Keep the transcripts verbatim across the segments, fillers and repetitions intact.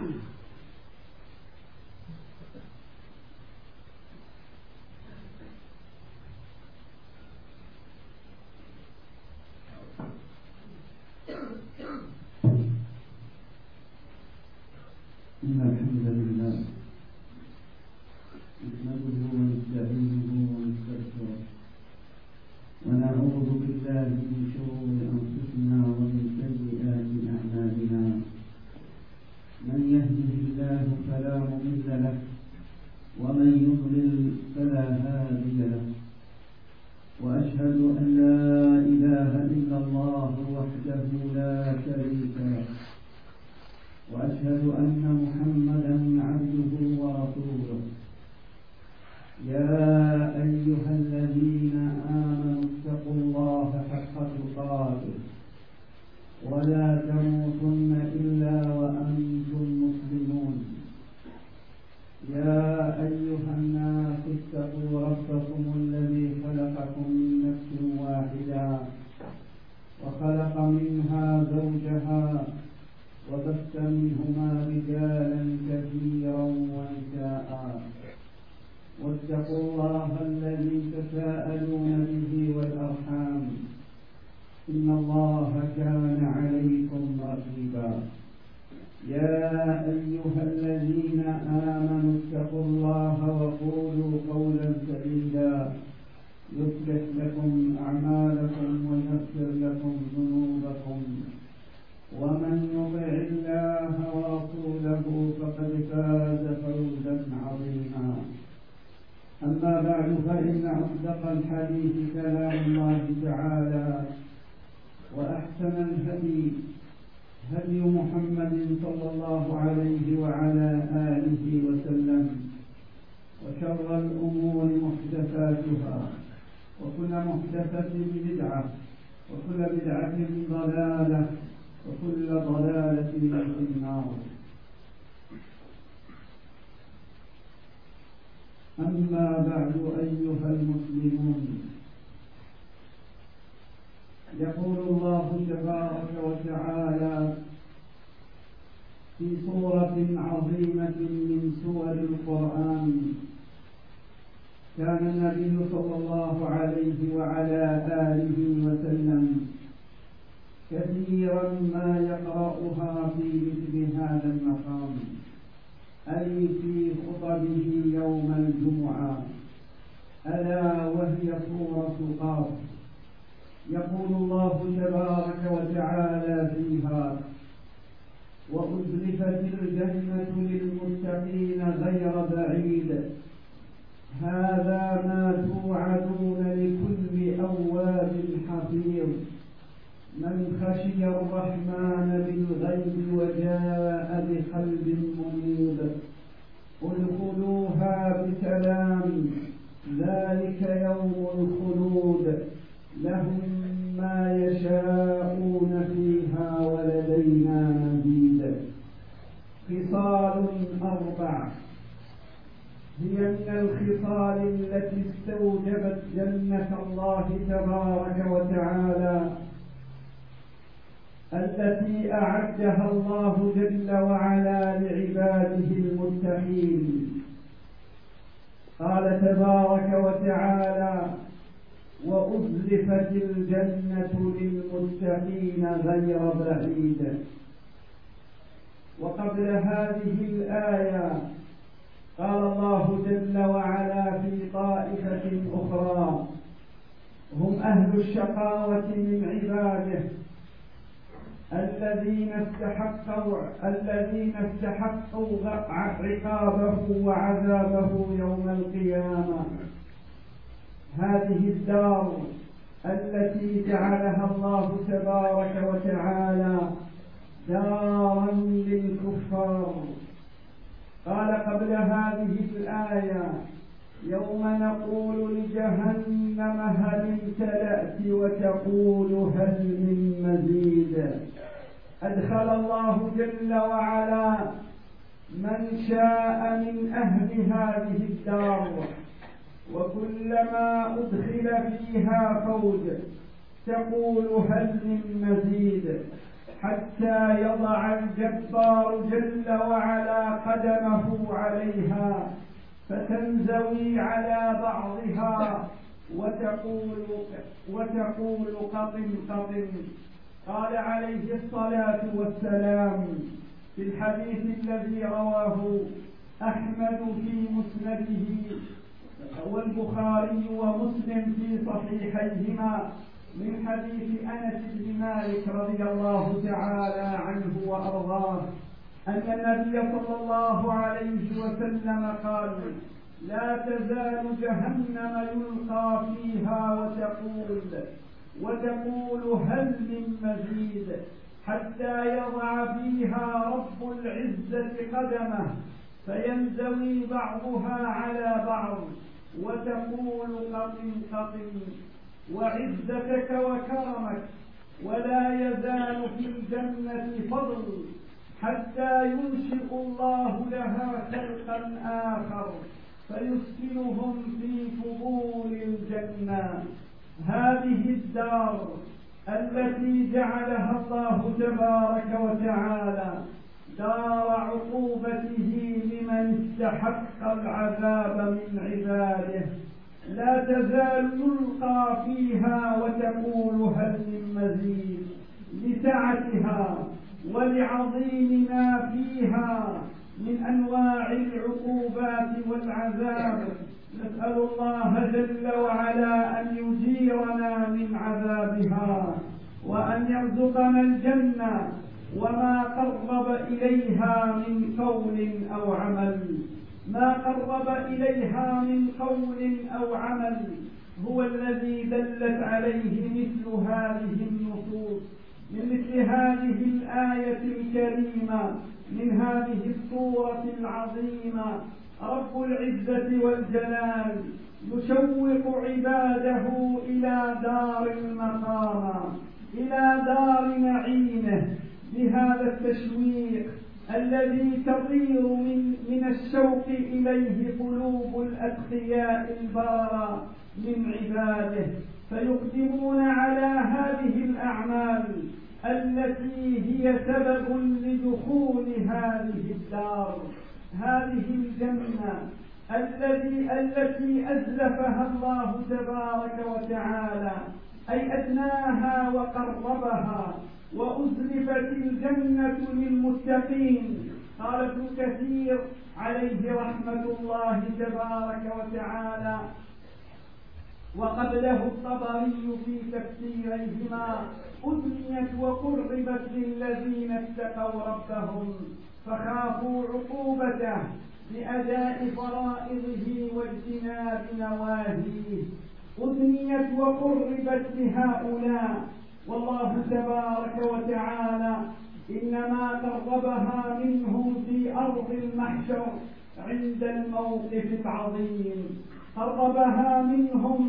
إن الحمد لله نحمده ونستعينه ونستغفره ونعوذ بالله من شرور أنفسنا ومن سيئات أعمالنا. من يهده الله فلا مضل له ومن يضلل فلا هادي له. وأشهد أن لا إله إلا الله وحده لا شريك له، وأشهد أن محمدا عبده ورسوله. يا أيها الذين آمنوا اتقوا الله حق تقاته ولا تموتن إلا وأنتم مسلمون. يا أيها الناس اتقوا ربكم الذي خلقكم من نفس واحدة وخلق منها زوجها وبث منهما رجالا كثيرا ونساء. واتقوا الله الذي تساءلون به والأرحام إن الله كان عليكم رقيبا. يا أيها الذين آمنوا اتقوا الله وقولوا قولا سديدا يصلح لكم أعمالكم ويغفر لكم ذنوبكم، ومن يطع الله ورسوله فقد فاز فوزا عظيما. أما بعد، فإن أصدق الحديث كلام الله تعالى، وأحسن الهدي هدي محمد صلى الله عليه وعلى آله وسلم، وشر الأمور محدثاتها، وكل محدثة بدعة، وكل بدعة ضلالة، وكل ضلالة في النار. أما بعد أيها المسلمون، يقول الله تبارك وتعالى في سورة عظيمة من سور القرآن: كان النبي صلى الله عليه وعلى آله وسلم كثيرا ما يقرأها في مثل هذا المقام، أي في خطبه يوم الجمعة، ألا وهي سورة قاف. يقول الله تبارك وتعالى فيها: وأزلفت الجنة للمتقين غير بعيد هذا ما توعدون لكل أواب حفيظ من خشي الرحمن بالغيب وجاء بقلب منيب ادخلوها بسلام ذلك يوم الخلود لهم ما يشاءون فيها ولدينا مزيد. خصال أربع هي من الخصال التي استوجبت جنة الله تبارك وتعالى، التي أعدها الله جل وعلا لعباده المتقين. قال تبارك وتعالى: وأزلفت الجنة للمتقين غير بعيد. وقبل هذه الآية قال الله جل وعلا في طائفة أخرى هم أهل الشقاوة من عباده الذين استحقوا الذين استحقوا عقابه وعذابه يوم القيامة. هذه الدار التي جعلها الله تبارك وتعالى دارا للكفار. قال قبل هذه الآية: يوم نقول لجهنم هل امتلأت وتقول هل من مزيد. أدخل الله جل وعلا من شاء من أهل هذه الدار، وكلما أدخل فيها فوج تقول هل من مزيد، حتى يضع الجبار جل وعلا قدمه عليها فتنزوي على بعضها وتقول وتقول قطن قطن. قال عليه الصلاة والسلام في الحديث الذي رواه أحمد في مسنده والبخاري ومسلم في صحيحيهما من حديث أنس بن مالك رضي الله تعالى عنه وأرضاه أن النبي صلى الله عليه وسلم قال: لا تزال جهنم يلقى فيها وتقول وتقول هل من مزيد، حتى يضع فيها رب العزة قدمه فينزوي بعضها على بعض وتقول قطن قطن وعزتك وكرمك، ولا يزال في الجنة فضل حتى ينشئ الله لها خلقا آخر فيسكنهم في فضول الجنة. هذه الدار التي جعلها الله تبارك وتعالى دار عقوبته لمن استحق العذاب من عباده، لا تزال يلقى فيها وتقول هل من مزيد، لسعتها ولعظيم ما فيها من أنواع العقوبات والعذاب. نسأل الله جل وعلا أن يجيرنا من عذابها وأن يرزقنا الجنة وما قرب إليها من قول أو عمل. ما قرب إليها من قول أو عمل هو الذي دلت عليه مثل هذه النصوص من مثل هذه الآية الكريمة من هذه السورة العظيمة. رب العزة والجلال يشوق عباده إلى دار المقامة، إلى دار نعيمه، بهذا التشويق الذي تطير من, من الشوق إليه قلوب الأتقياء البررة من عباده، فيقدمون على هذه الأعمال التي هي سبب لدخول هذه الدار، هذه الجنة الذي التي أزلفها الله تبارك وتعالى، أي أدناها وقربها، وأزلفت الجنة للمتقين. قال ابن كثير عليه رحمة الله تبارك وتعالى وقبله الطبري في تفسيريهما: أدنيت وقربت للذين اتقوا ربهم فخافوا عقوبته بأداء فرائضه واجتناب نواهيه. أدنيت وقربت لهؤلاء، والله تبارك وتعالى إنما قربها منهم في أرض المحشر عند الموقف العظيم، قربها منهم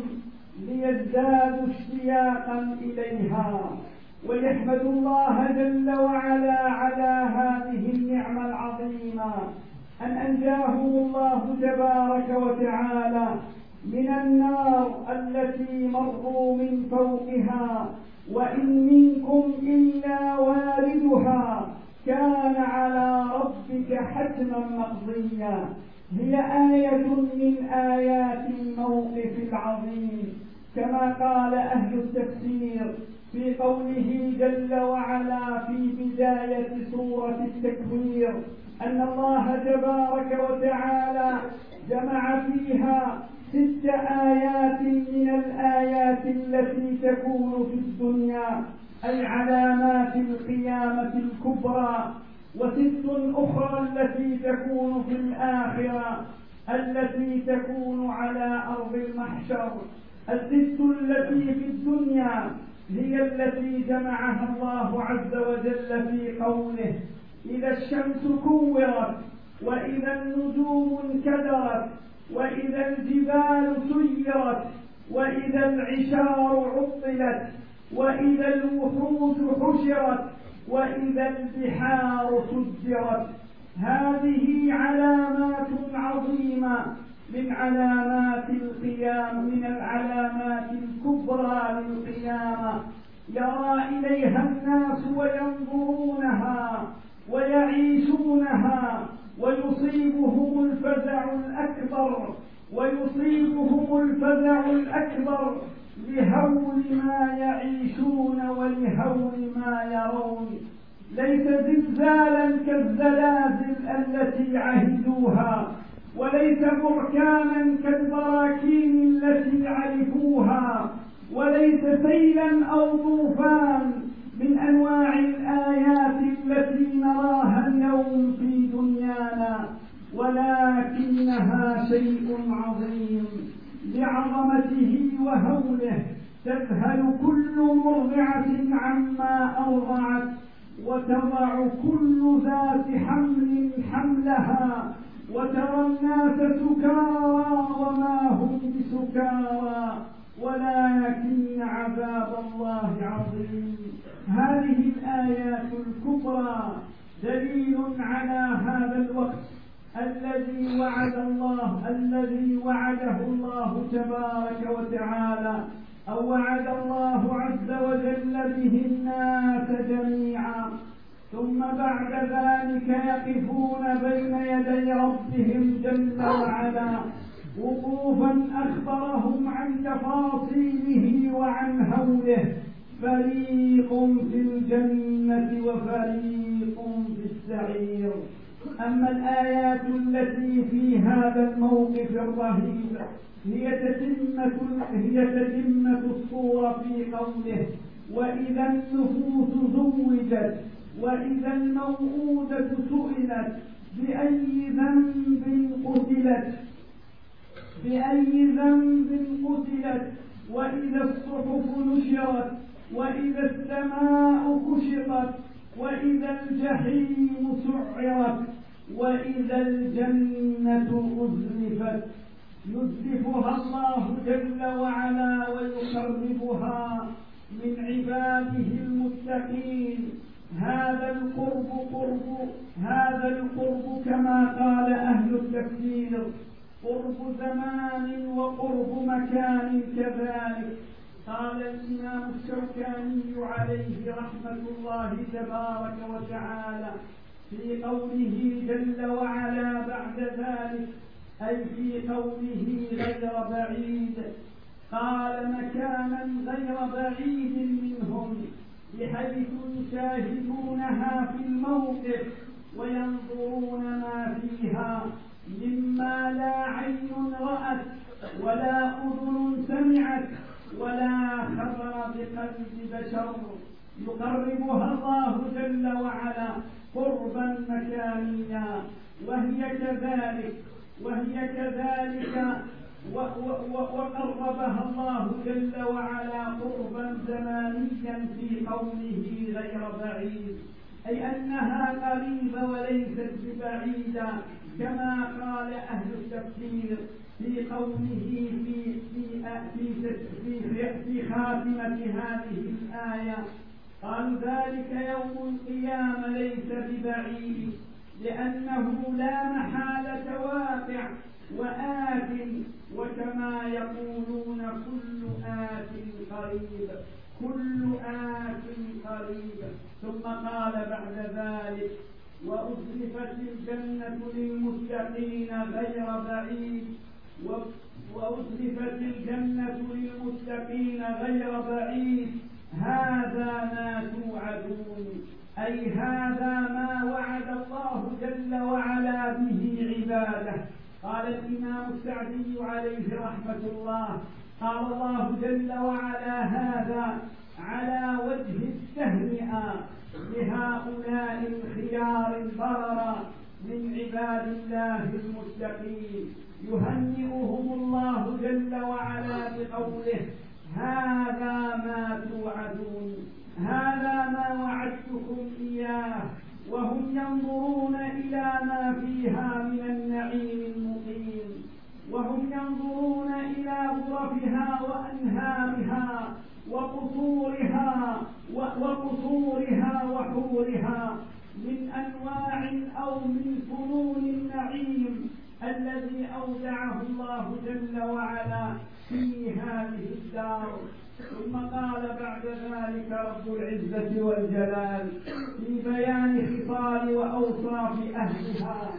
ليزدادوا اشتياقا إليها ويحمدوا الله جل وعلا على هذه النعمة العظيمة أن أنجاهم الله تبارك وتعالى من النار التي مروا من فوقها، وإن منكم إلا واردها كان على ربك حتما مقضيا. هي آية من آيات الموقف العظيم، كما قال أهل التفسير في قوله جل وعلا في بداية سورة التكوير أن الله تبارك وتعالى جمع فيها ست آيات من الآيات التي تكون في الدنيا، أي علامات القيامة الكبرى، وست أخرى التي تكون في الآخرة التي تكون على أرض المحشر. الست التي في الدنيا هي التي جمعها الله عز وجل في قوله: إذا الشمس كورت وإذا النجوم انكدرت وإذا الجبال سيرت وإذا العشار عطلت وإذا الوحوش حشرت وإذا البحار سجرت. هذه علامات عظيمة من علامات القيامة، من العلامات الكبرى للقيامة، يرى إليها الناس وينظرون ويصيبهم الفزع الأكبر ويصيبهم الفزع الأكبر لهول ما يعيشون ولهول ما يرون. ليس زلزالا كالزلازل التي عهدوها، وليس بركانا كالبراكين التي عرفوها، وليس سيلا أو طوفان من أنواع الآيات التي نراها اليوم في دنيانا، ولكنها شيء عظيم لعظمته وهوله. تذهل كل مرضعة عما أرضعت، وتضع كل ذات حمل حملها، وترى الناس سكارى وما هم بسكارى ولكن عذاب الله عظيم. هذه الآيات الكبرى دليل على هذا الوقت الذي وعد الله الذي وعده الله تبارك وتعالى، أو وعد الله عز وجل به الناس جميعا، ثم بعد ذلك يقفون بين يدي ربهم جل وعلا وقوفا أخبرهم عن تفاصيله وعن هوله، فريق في الجنة وفريق في السعير. أما الآيات التي في هذا الموقف الرهيب هي تتمة هي تتمة الصورة في قوله: وإذا النفوس زوجت وإذا الموءودة سئلت بأي ذنب قتلت بأي ذنب قتلت وإذا الصحف نشرت وإذا السماء كشطت وإذا الجحيم سعرت وإذا الجنة أزلفت. يزلفها الله جل وعلا ويقربها من عباده المتقين. هذا القرب قرب هذا القرب كما قال أهل التفسير قرب زمان وقرب مكان كذلك. قال الإمام الشوكاني عليه رحمة الله تبارك وتعالى في قوله جل وعلا بعد ذلك، أي في قوله غير بعيد، قال مكانا غير بعيد منهم، بحيث يشاهدونها في الموقف وينظرون ما فيها مما لا عين رأت ولا أذن سمعت ولا خطر بقلب بشر. يقربها الله جل وعلا قربا مكانيا، وهي كذلك وهي كذلك وقربها الله جل وعلا قربا زمانيا في قوله غير بعيد، أي أنها قريبة وليست ببعيدة، كما قال أهل التفسير في قوله في في في في, في خاتمة هذه الآية، قالوا ذلك يوم القيامة ليس ببعيد، لأنه لا محالة واقع وآت، وكما يقولون كل آت قريب كل آت قريب. ثم قال بعد ذلك: وأزلفت الجنة للمتقين غير بعيد وأزلفت الجنة للمتقين غير بعيد هذا ما توعدون، أي هذا ما وعد الله جل وعلا به عباده. قال الإمام السعدي عليه رحمة الله: قال الله جل وعلا هذا على وجه التهنئة لهؤلاء الخيار البررة من عباد الله المتقين، يهنئهم الله جل وعلا بقوله: هذا ما توعدون، هذا ما وعدتكم إياه. وهم ينظرون إلى ما فيها من النعيم المقيم، وهم ينظرون إلى غرفها وأنهارها وقصورها وقصورها وحورها من أنواع أو من فنون النعيم الذي أودعه الله جل وعلا في هذه الدار. ثم قال بعد ذلك رب العزة والجلال في بيان خصال وأوصاف أهلها: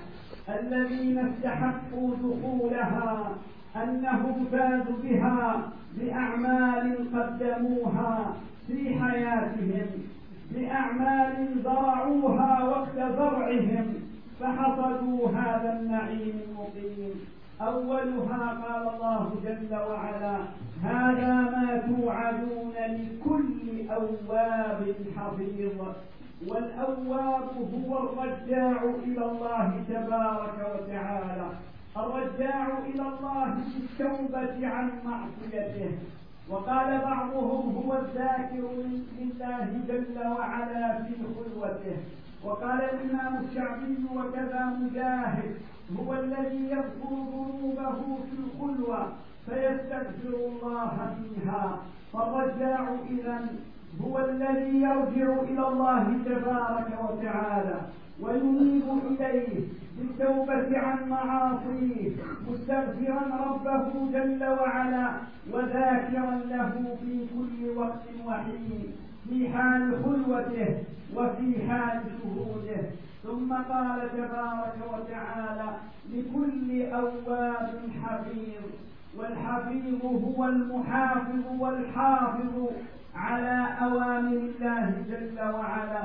الذين استحقوا دخولها أنهم فازوا بها بأعمال قدموها في حياتهم، بأعمال زرعوها وقت زرعهم فحصدوا هذا النعيم المقيم. أولها قال الله جل وعلا: هذا ما توعدون لكل أواب حفيظ. والأواب هو الرجاع إلى الله تبارك وتعالى، الرجاع إلى الله بالتوبة عن معصيته. وقال بعضهم: هو الذاكر لله جل وعلا في خلوته. وقال الإمام الشعبي وكذا مجاهد: هو الذي يذكر ذنوبه في الخلوة فيستغفر الله منها. فالرجاع إذن هو الذي يرجع إلى الله تبارك وتعالى وينيب إليه بالتوبة عن معاصيه، مستغفرا ربه جل وعلا وذاكرا له في كل وقت وحين، في حال خلوته وفي حال شهوده. ثم قال تبارك وتعالى: لكل أواب حفيظ. والحفيظ هو المحافظ والحافظ على أوامر الله جل وعلا،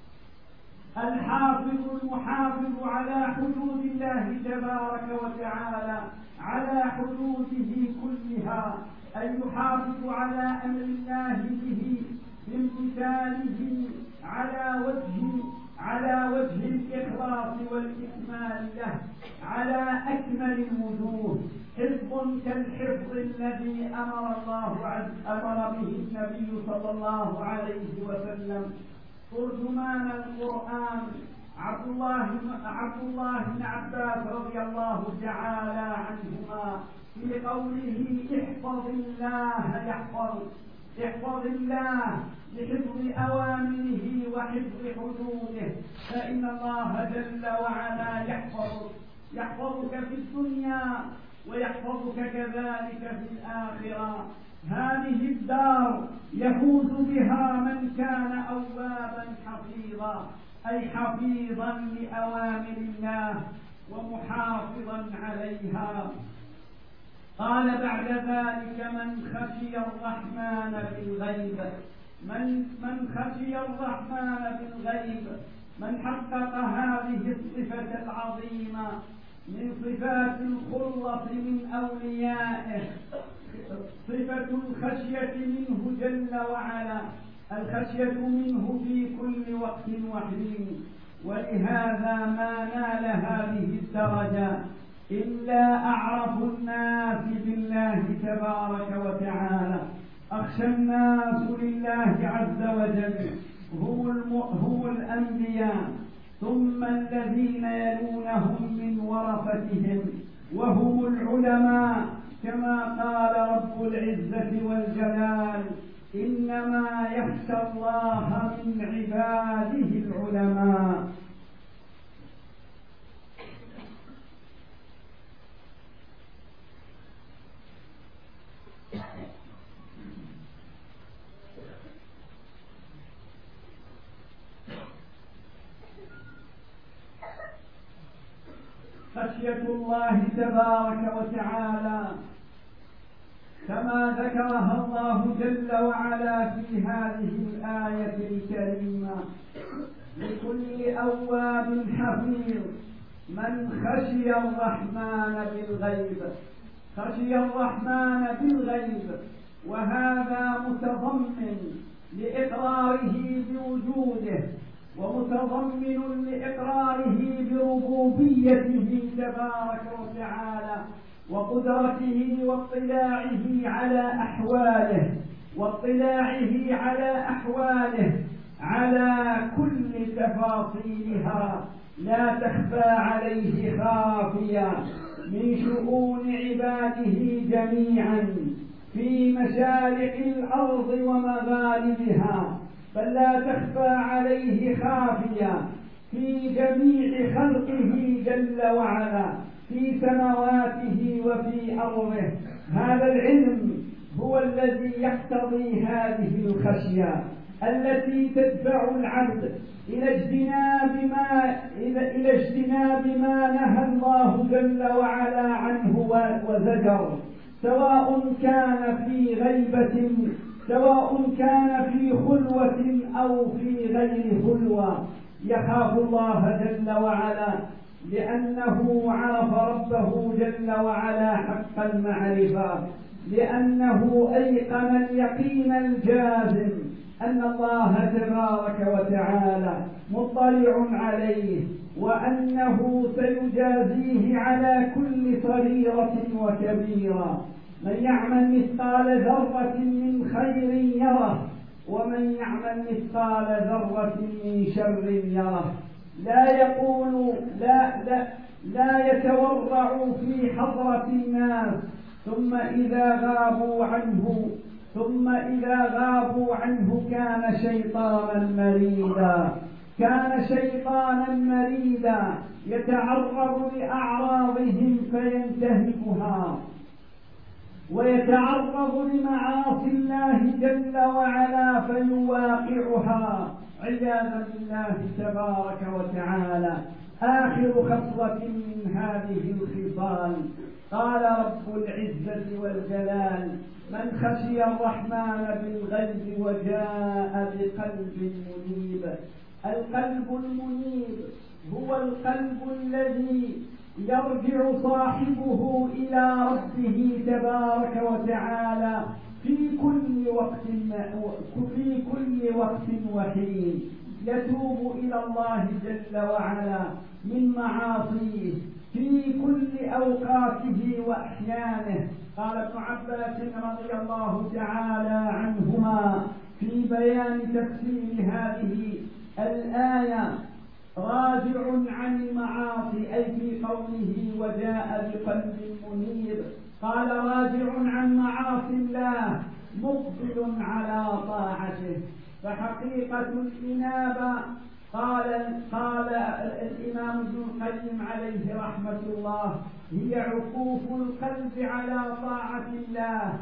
الحافظ المحافظ على حدود الله تبارك وتعالى، على حدوده كلها، أي يحافظ على أمر الله به بامتثاله على وجه على وجه الإخلاص والإكمال له على أكمل الوجوه، حفظ كالحفظ الذي أمر الله عز أمر به النبي صلى الله عليه وسلم. ترجمان القرآن عبد الله عبد الله بن عباس رضي الله تعالى عنهما في قوله: احفظ الله يحفظ. احفظ الله بحفظ أوامره وحفظ حدوده، فإن الله جل وعلا يحفظك يحفظك في الدنيا ويحفظك كذلك في الآخرة. هذه الدار يفوز بها من كان أوابا حفيظا، أي حفيظا لأوامر الله ومحافظا عليها. قال بعد ذلك: من خشي الرحمن بالغيب. من من خشي الرحمن بالغيب، من حقق هذه الصفة العظيمة من صفات الخلص من أوليائه، صفة الخشية منه جل وعلا، الخشية منه في كل وقت وحين. ولهذا ما نال هذه الدرجة إلا أعرف الناس بالله تبارك وتعالى، أخشى الناس لله عز وجل هم الأنبياء، ثم الذين يلونهم من ورثتهم وهم العلماء، كما قال رب العزة والجلال: إنما يخشى الله من عباده العلماء. خشية الله تبارك وتعالى كما ذكرها الله جل وعلا في هذه الآية الكريمة: لكل أواب حفيظ من خشي الرحمن بالغيب. خشي الرحمن بالغيب، وهذا متضمن لإقراره بوجوده ومتضمن لإقراره بربوبيته تبارك وتعالى وقدرته واطلاعه على أحواله واطلاعه على أحواله على كل تفاصيلها، لا تخفى عليه خافية من شؤون عباده جميعا في مشارق الأرض ومغاربها، بل لا تخفى عليه خافية في جميع خلقه جل وعلا، في سماواته وفي أرضه. هذا العلم هو الذي يقتضي هذه الخشية، التي تدفع العبد إلى اجتناب ما إلى, إلى اجتناب ما نهى الله جل وعلا عنه وزجر، سواء كان في غيبة سواء كان في خلوة أو في غير خلوة. يخاف الله جل وعلا لأنه عرف ربه جل وعلا حق المعرفة، لأنه أيقن اليقين الجازم أن الله تبارك وتعالى مطلع عليه، وأنه سيجازيه على كل صغيرة وكبيرة. من يعمل مثقال ذرة من خير يره، ومن يعمل مثقال ذرة من شر يره. لا يقول لا لا لا يتورع في حضرة الناس، ثم إذا غابوا عنه ثم إذا غابوا عنه كان شيطانا مريدا كان شيطانا مريدا يتعرض لأعراضهم فينتهكها، ويتعرض لمعاصي الله جل وعلا فيواقعها عياذا بالله تبارك وتعالى. آخر خصلة من هذه الخصال قال رب العزة والجلال: من خشي الرحمن بالغيب وجاء بقلب منيب. القلب المنيب هو القلب الذي يرجع صاحبه إلى ربه تبارك وتعالى في كل وقت في كل وقت وحين، يتوب إلى الله جل وعلا من معاصيه في كل أوقاته وأحيانه. قال ابن عباس رضي الله تعالى عنهما في بيان تفسير هذه الآية: راجع عن المعاصي، أي في قوله وجاء بقلب منيب، قال راجع عن معاصي الله مقبل على طاعته. فحقيقة الإنابة قال قال الإمام ابن القيم عليه رحمة الله هي عكوف القلب على طاعة الله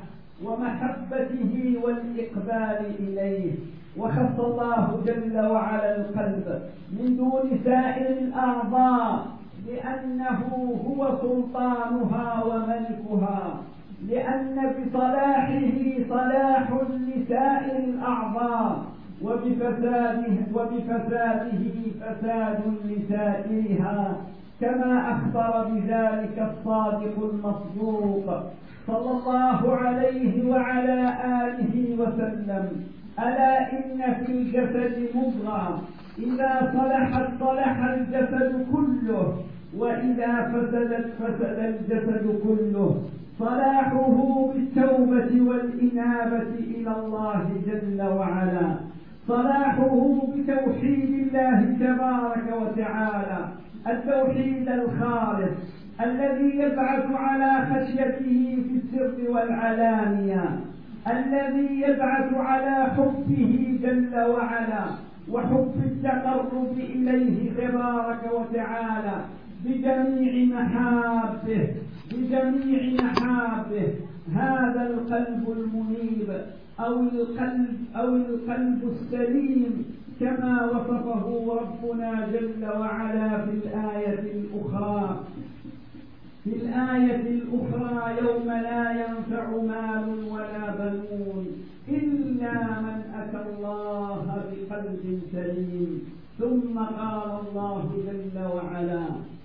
ومحبته والإقبال إليه. وخص الله جل وعلا القلب من دون سائر الأعضاء لأنه هو سلطانها وملكها، لأن بصلاحه صلاح لسائر الأعضاء، وبفساده, وبفساده فساد لسائرها، كما أخبر بذلك الصادق المصدوق صلى الله عليه وعلى آله وسلم: ألا إن في الجسد مضغة إذا صلحت صلح الجسد كله، وإذا فسدت فسد الجسد كله. صلاحه بالتوبة والإنابة إلى الله جل وعلا، صلاحه بتوحيد الله تبارك وتعالى، التوحيد الخالص الذي يبعث على خشيته في السر والعلانية، الذي يبعث على حبه جل وعلا وحب التقرب إليه تبارك وتعالى بجميع محابه بجميع محابه. هذا القلب المنيب أو القلب أو القلب السليم كما وصفه ربنا جل وعلا في الآية الأخرى في الآية الأخرى: يوم لا ينفع مال ولا بنون إلا من أتى الله بقلب سليم. ثم قال الله جل وعلا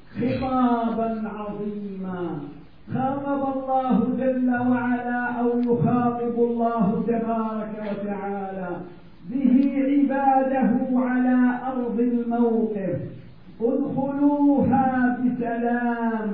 خطابا عظيما، خاطب الله جل وعلا أو يخاطب الله تبارك وتعالى به عباده على أرض الموقف: ادخلوها بسلام،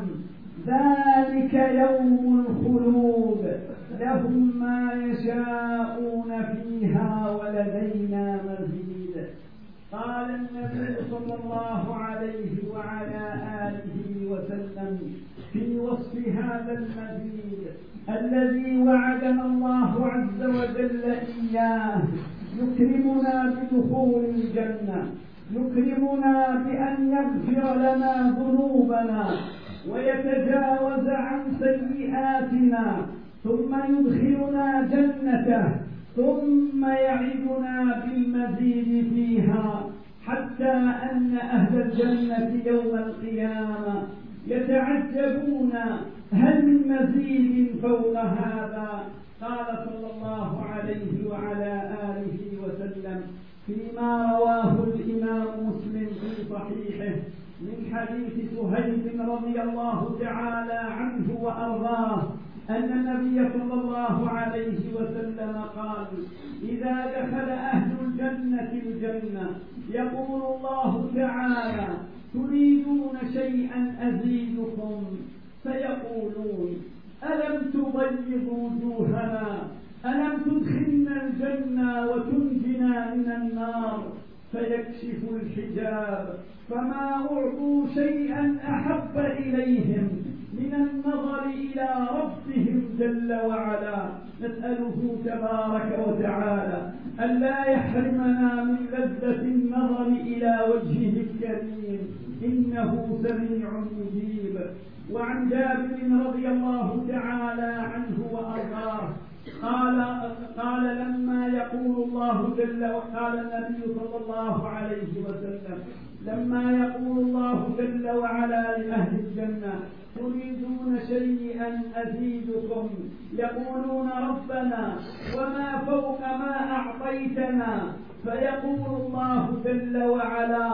ذلك يوم الخلود، لهم ما يشاءون فيها ولدينا مزيد. قال النبي صلى الله عليه وعلى آله وسلم في وصف هذا المزيد الذي وعدنا الله عز وجل إياه: يكرمنا بدخول الجنة، يكرمنا بأن يغفر لنا ذنوبنا ويتجاوز عن سيئاتنا، ثم يدخلنا جنته، ثم يعدنا بالمزيد فيها، حتى أن أهل الجنة يوم القيامة يتعجبون هل من مزيد فوق هذا؟ قال صلى الله عليه وعلى آله وسلم فيما رواه الإمام مسلم في صحيحه من حديث سهيل رضي الله تعالى عنه وأرضاه أن النبي صلى الله عليه وسلم قال: إذا دخل أهل الجنة الجنة يقول الله تعالى: تريدون شيئا أزيدكم؟ فيقولون: ألم تبيض وجوهنا؟ ألم تدخلنا الجنة وتنجنا من النار؟ فيكشف الحجاب، فما أعطوا شيئا أحب إليهم من النظر إلى ربهم جل وعلا. نسأله تبارك وتعالى ألا يحرمنا من لذة النظر إلى وجهه الكريم، إنه سميع مجيب. وعن جابر رضي الله تعالى عنه وأرضاه قال قال لما يقول الله جل وقال النبي صلى الله عليه وسلم لما يقول الله جل وعلا لأهل الجنة: تريدون شيئا أزيدكم؟ يقولون: ربنا وما فوق ما أعطيتنا؟ فيقول الله جل وعلا: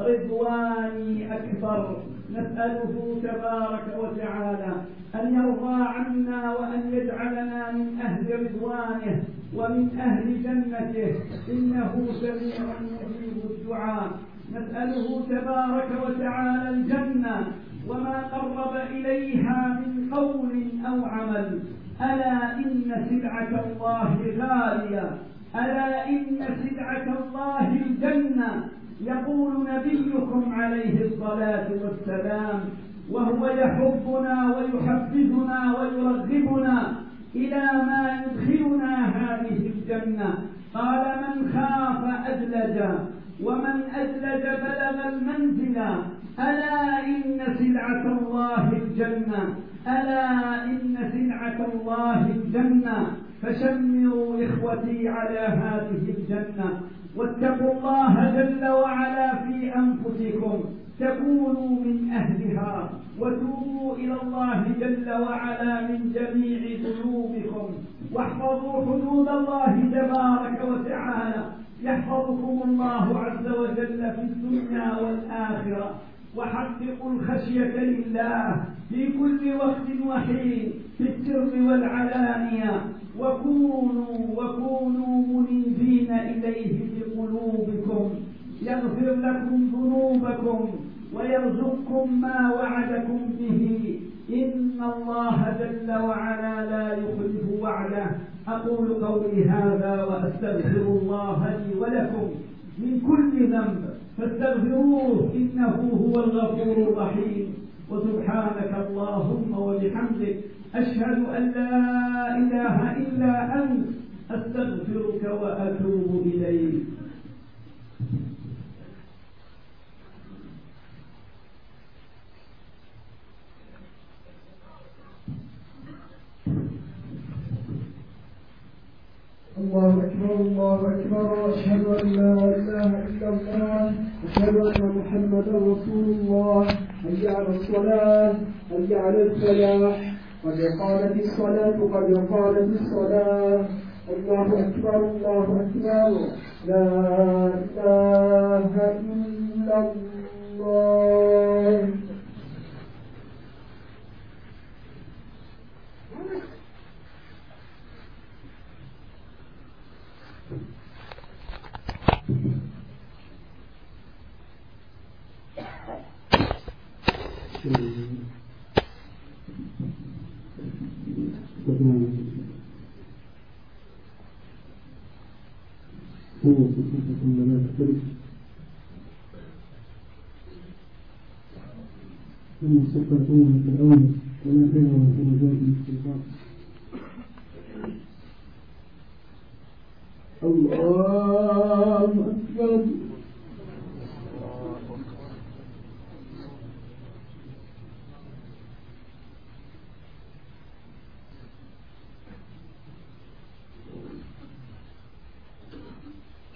رضواني أكبر. نسأله تبارك وتعالى أن يرضى عنا وأن يجعلنا من أهل رضوانه ومن أهل جنته، إنه سميع مجيب الدعاء. نسأله تبارك وتعالى الجنة وما قرب إليها من قول أو عمل. ألا إن سلعة الله غالية، ألا إن سلعة الله الجنة. يقول نبيكم عليه الصلاة والسلام وهو يحبنا ويحفزنا ويرغبنا إلى ما يدخلنا هذه الجنة، قال: من خاف أدلج، ومن أدلج بلغ المنزل. ألا إن سلعة الله الجنة، ألا إن سلعة الله الجنة. فشمروا إخوتي على هذه الجنة، واتقوا الله جل وعلا في أنفسكم تكونوا من أهلها، وتوبوا إلى الله جل وعلا من جميع ذنوبكم، واحفظوا حدود الله تبارك وتعالى يحفظكم الله عز وجل في الدنيا والآخرة. وحققوا الخشية لله في كل وقت وحين، في السر والعلانية، وكونوا وكونوا منيبين إليه بقلوبكم، يغفر لكم ذنوبكم ويرزقكم ما وعدكم به، إن الله جل وعلا لا يخلف وعده. أقول قولي هذا وأستغفر الله لي ولكم من كل ذنب فاستغفروه إنه هو الغفور الرحيم. وسبحانك اللهم وبحمدك أشهد أن لا إله إلا أنت أستغفرك وأتوب إليك. الله أكبر الله أكبر، أشهد أن لا إله إلا الله، أشهد أن محمدا رسول الله. حي على الصلاة، حي على الفلاح، قد قامت الصلاة، قد قامت الصلاة. الله أكبر الله أكبر، لا إله إلا الله. المستقبلون في الأول وما خير ومجال الاستيقاظ. الله أكبر.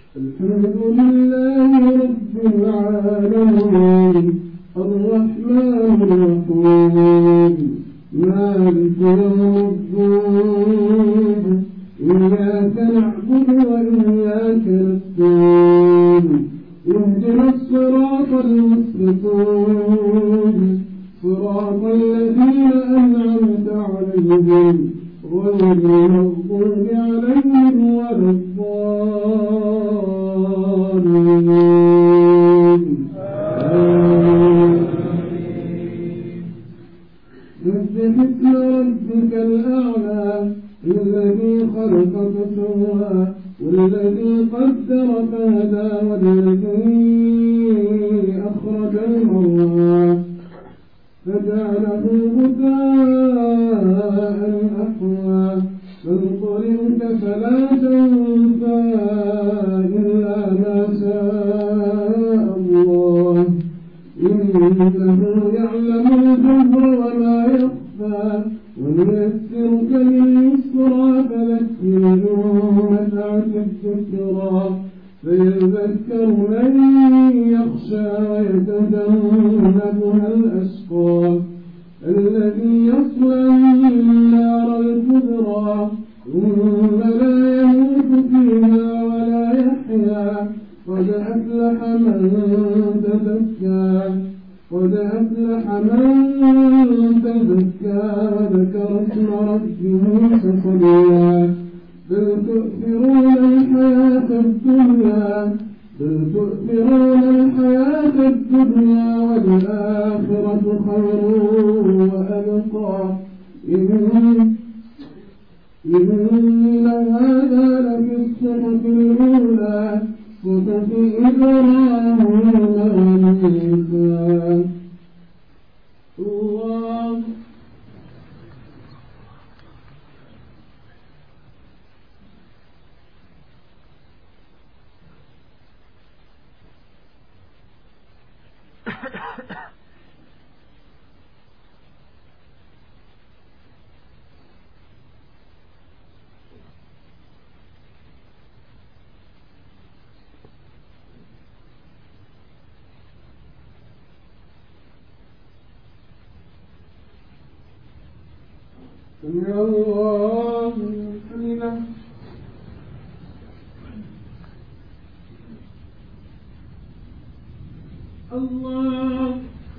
الحمد لله رب العالمين الرحمن الرحيم مالك يوم الدين إياك نعبد وإياك نستعين اهدنا الصراط المستقيم صراط الذين أنعمت عليهم غير المغضوب عليهم ولا الضالين سبح اسم ربك الأعلى الذي خلق فسوى والذي قدر فهدى والذي أخرج المرعى فجعله غثاء أحوى سنقرئك فلا تنسى إلا ما شاء الله إنه يعلم الجهر وما يخفى ونيسرك لليسرى فذكر إن نفعت الذكرى فيذكر من يخشى ويتجنبها الأشقى الذي يصلى النار الكبرى ثم لا يموت فيها ولا يحيا قد أفلح من تزكى قد أفلح من تزكى وذكر اسم ربه فصلى بل تؤثرون الحياة الدنيا بل تؤثرون الحياة الدنيا والآخرة خير وأبقى إن هذا لفي الصحف الأولى صحف إبراهيم وموسى الله سمع الله لمن حمده الله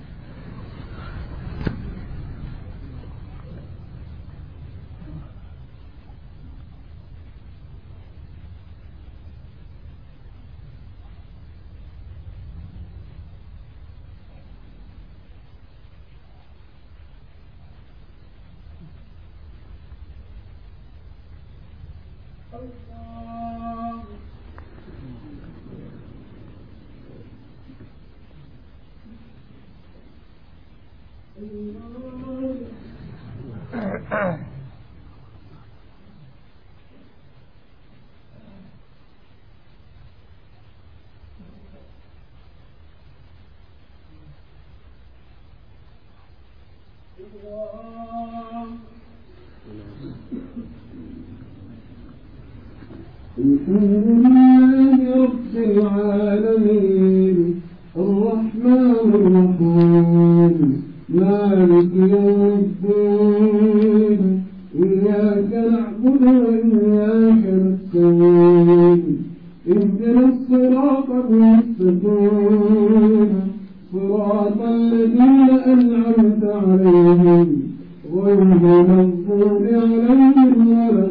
الحمد لله رب العالمين الرحمن الرحيم مالك يوم الدين إياك نعبد وإياك نستعين اهدنا الصراط المستقيم صراط الذين أنعمت عليهم غير المغضوب عليهم ولا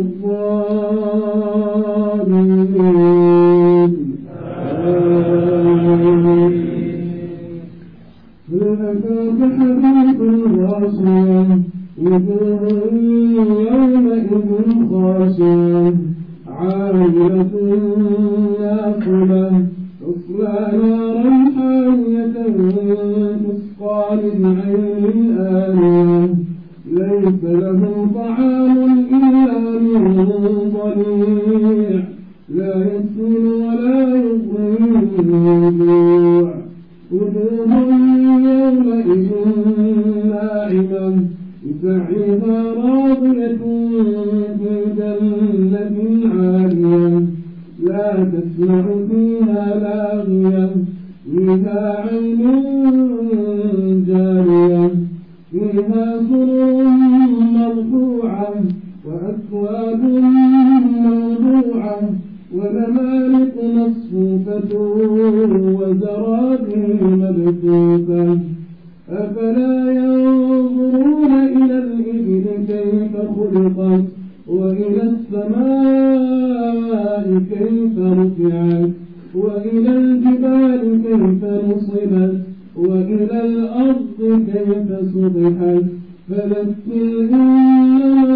الضالين هل أتاك حديث الغاشية وجوه يومئذ خاشعة عاملة ناصبة تصلى نارا حامية تسقى من عين آنية ليس لهم طعام إلا من ضريع لا يسمن ولا يغني من جوع وجوه يومئذ ناعمة لسعيها راضية في جنة عالية لا تسمع فيها لاغية فيها عين جارية فيها سرر مرفوعة وأكواب موضوعة ونمارق مصفوفة وزرابي مبثوثة أفلا ينظرون إلى الإبل كيف خلقت وإلى السماء كيف رفعت وإلى الجبال كيف نصبت وإلى الأرض كيف سطحت فذكر إنما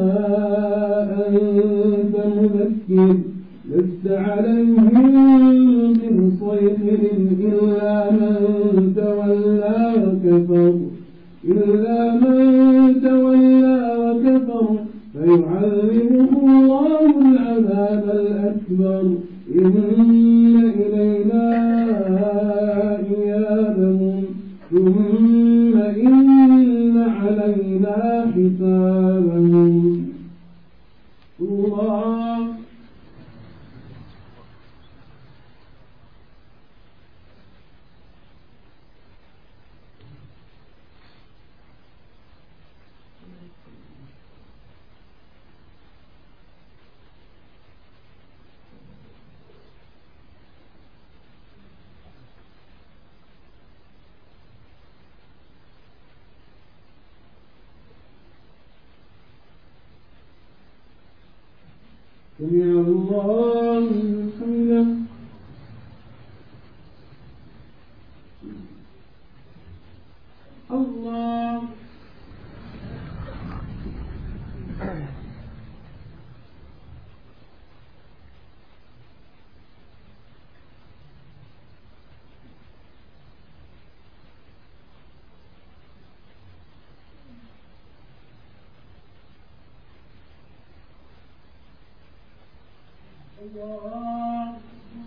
أنت مذكر لست عليهم بمسيطر إلا من تولى وكفر إلا من تولى وكفر فيعذبه الله العذاب الأكبر إن إلينا إيابهم ثم إن علينا حسابهم. الله سمع الله لمن حمده. الله الله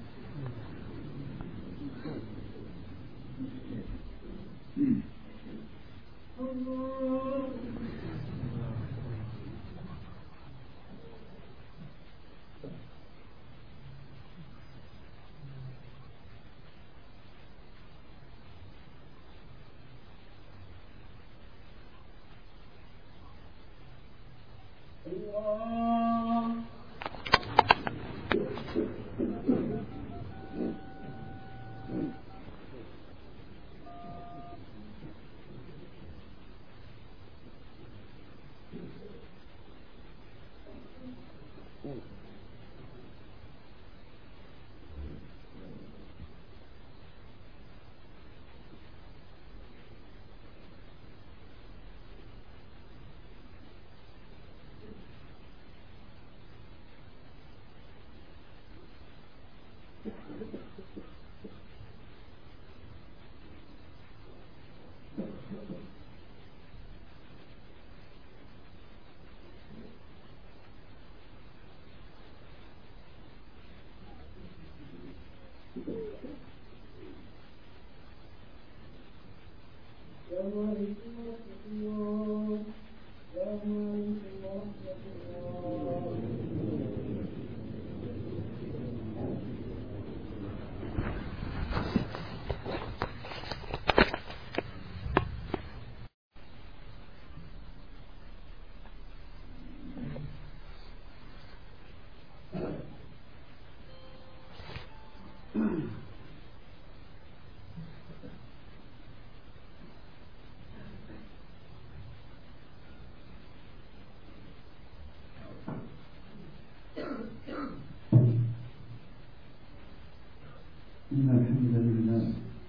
إن الحمد لله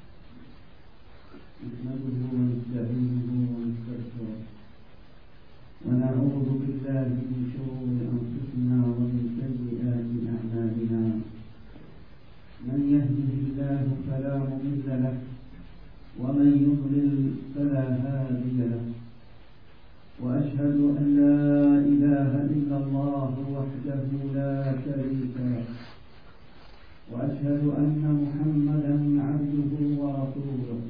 نحمده ونستعينه ونستغفره ونعوذ بالله من شرور أنفسنا ومن سيئات أعمالنا من يهده الله فلا مضل له ومن يضلل فلا هادي له وأشهد أن لا إله إلا الله وحده لا شريك له وأشهد أن محمدا عبده ورسوله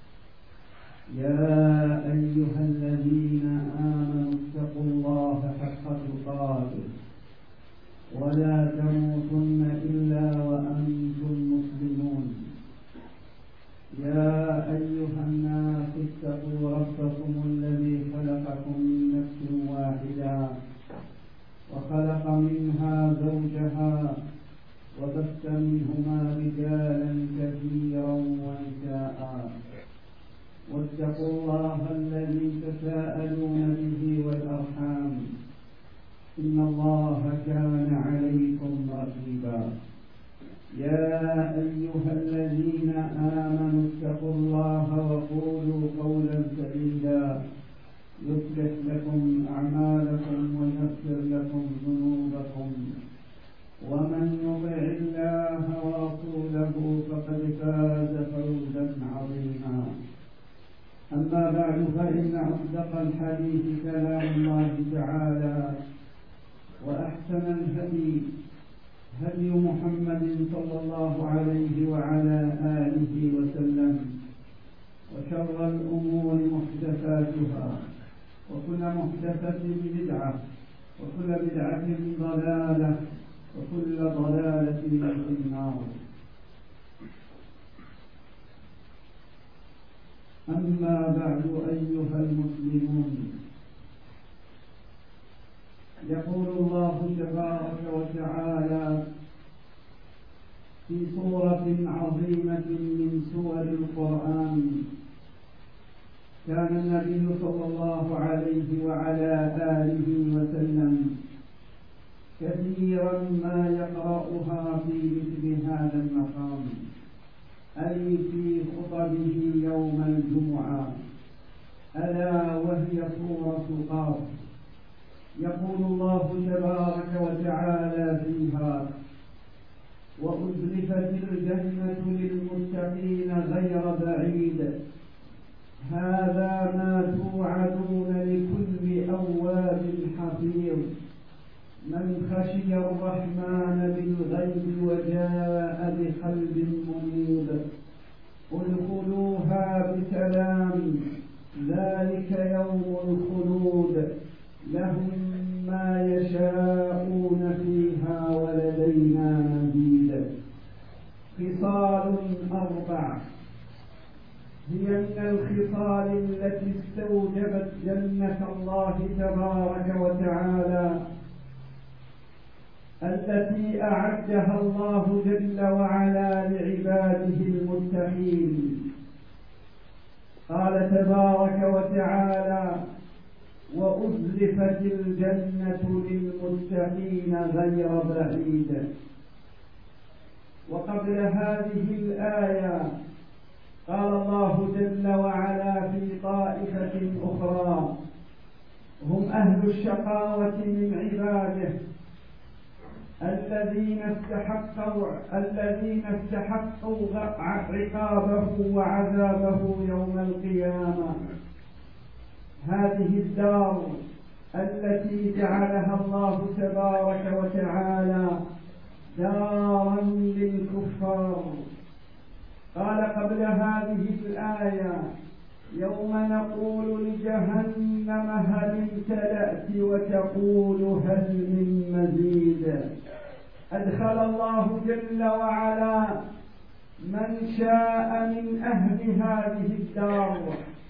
يا أيها الذين آمنوا اتقوا الله حق تقاته ولا تموتن إلا منها زوجها وبث منهما رجالا كثيرا ونساء واتقوا الله الذي تساءلون به والأرحام إن الله كان عليكم رقيبا يا أيها الذين آمنوا اتقوا الله وقولوا قولا سديدا يصلح لكم أعمالكم ويغفر لكم ذنوبكم ومن يطع الله ورسوله فقد فاز فوزا عظيما أما بعد فإن أصدق الحديث كلام الله تعالى وأحسن الهدي هدي محمد صلى الله عليه وعلى آله وسلم وشر الأمور محدثاتها وكل محدثة بدعة وكل بدعة ضلالة وكل ضلالة في النار. أما بعد أيها المسلمون، يقول الله تبارك وتعالى في سورة عظيمة من سور القرآن: كان النبي صلى الله عليه وعلى آله وسلم كثيرا ما يقرأها في مثل هذا المقام، أي في خطبه يوم الجمعة، ألا وهي سورة قاف. يقول الله تبارك وتعالى فيها: وأزلفت الجنة للمتقين غير بعيد هذا ما توعدون لكل أواب حفيظ من خشي الرحمن بالغيب وجاء بقلب منيب ادخلوها بسلام ذلك يوم الخلود لهم ما يشاءون فيها ولدينا مزيد. خصال أربع هي من الخصال التي استوجبت جنة الله تبارك وتعالى، التي أعدها الله جل وعلا لعباده المتقين. قال تبارك وتعالى: وأزلفت الجنة للمتقين غير بعيد. وقبل هذه الآية قال الله جل وعلا في طائفة أخرى هم أهل الشقاوة من عباده الذين استحقوا الذين استحقوا عقابه وعذابه يوم القيامة. هذه الدار التي جعلها الله تبارك وتعالى دارا للكفار. قال قبل هذه الآية: يوم نقول لجهنم هل امتلأت وتقول هل من مزيد. أدخل الله جل وعلا من شاء من أهل هذه الدار،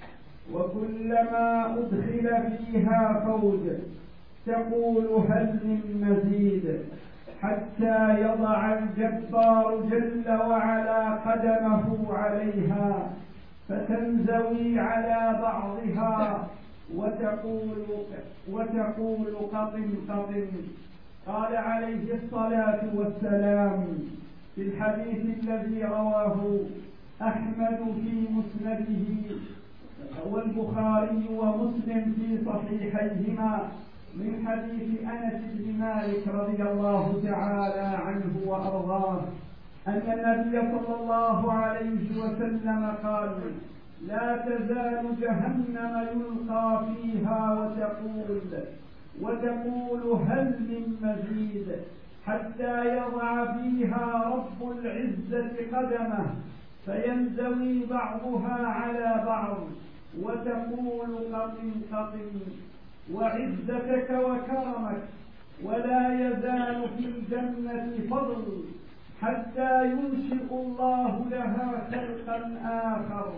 وكلما أدخل فيها فوج تقول هل من مزيد، حتى يضع الجبار جل وعلا قدمه عليها فتنزوي على بعضها وتقول وتقول قطن قطن. قال عليه الصلاة والسلام في الحديث الذي رواه أحمد في مسنده والبخاري ومسلم في صحيحيهما من حديث أنس بن مالك رضي الله تعالى عنه وأرضاه أن النبي صلى الله عليه وسلم قال: لا تزال جهنم يلقى فيها وتقول وتقول هل من مزيد، حتى يضع فيها رب العزة قدمه فينزوي بعضها على بعض وتقول قطن قطن وعزتك وكرمك، ولا يزال في الجنة فضل حتى ينشئ الله لها خلقا آخر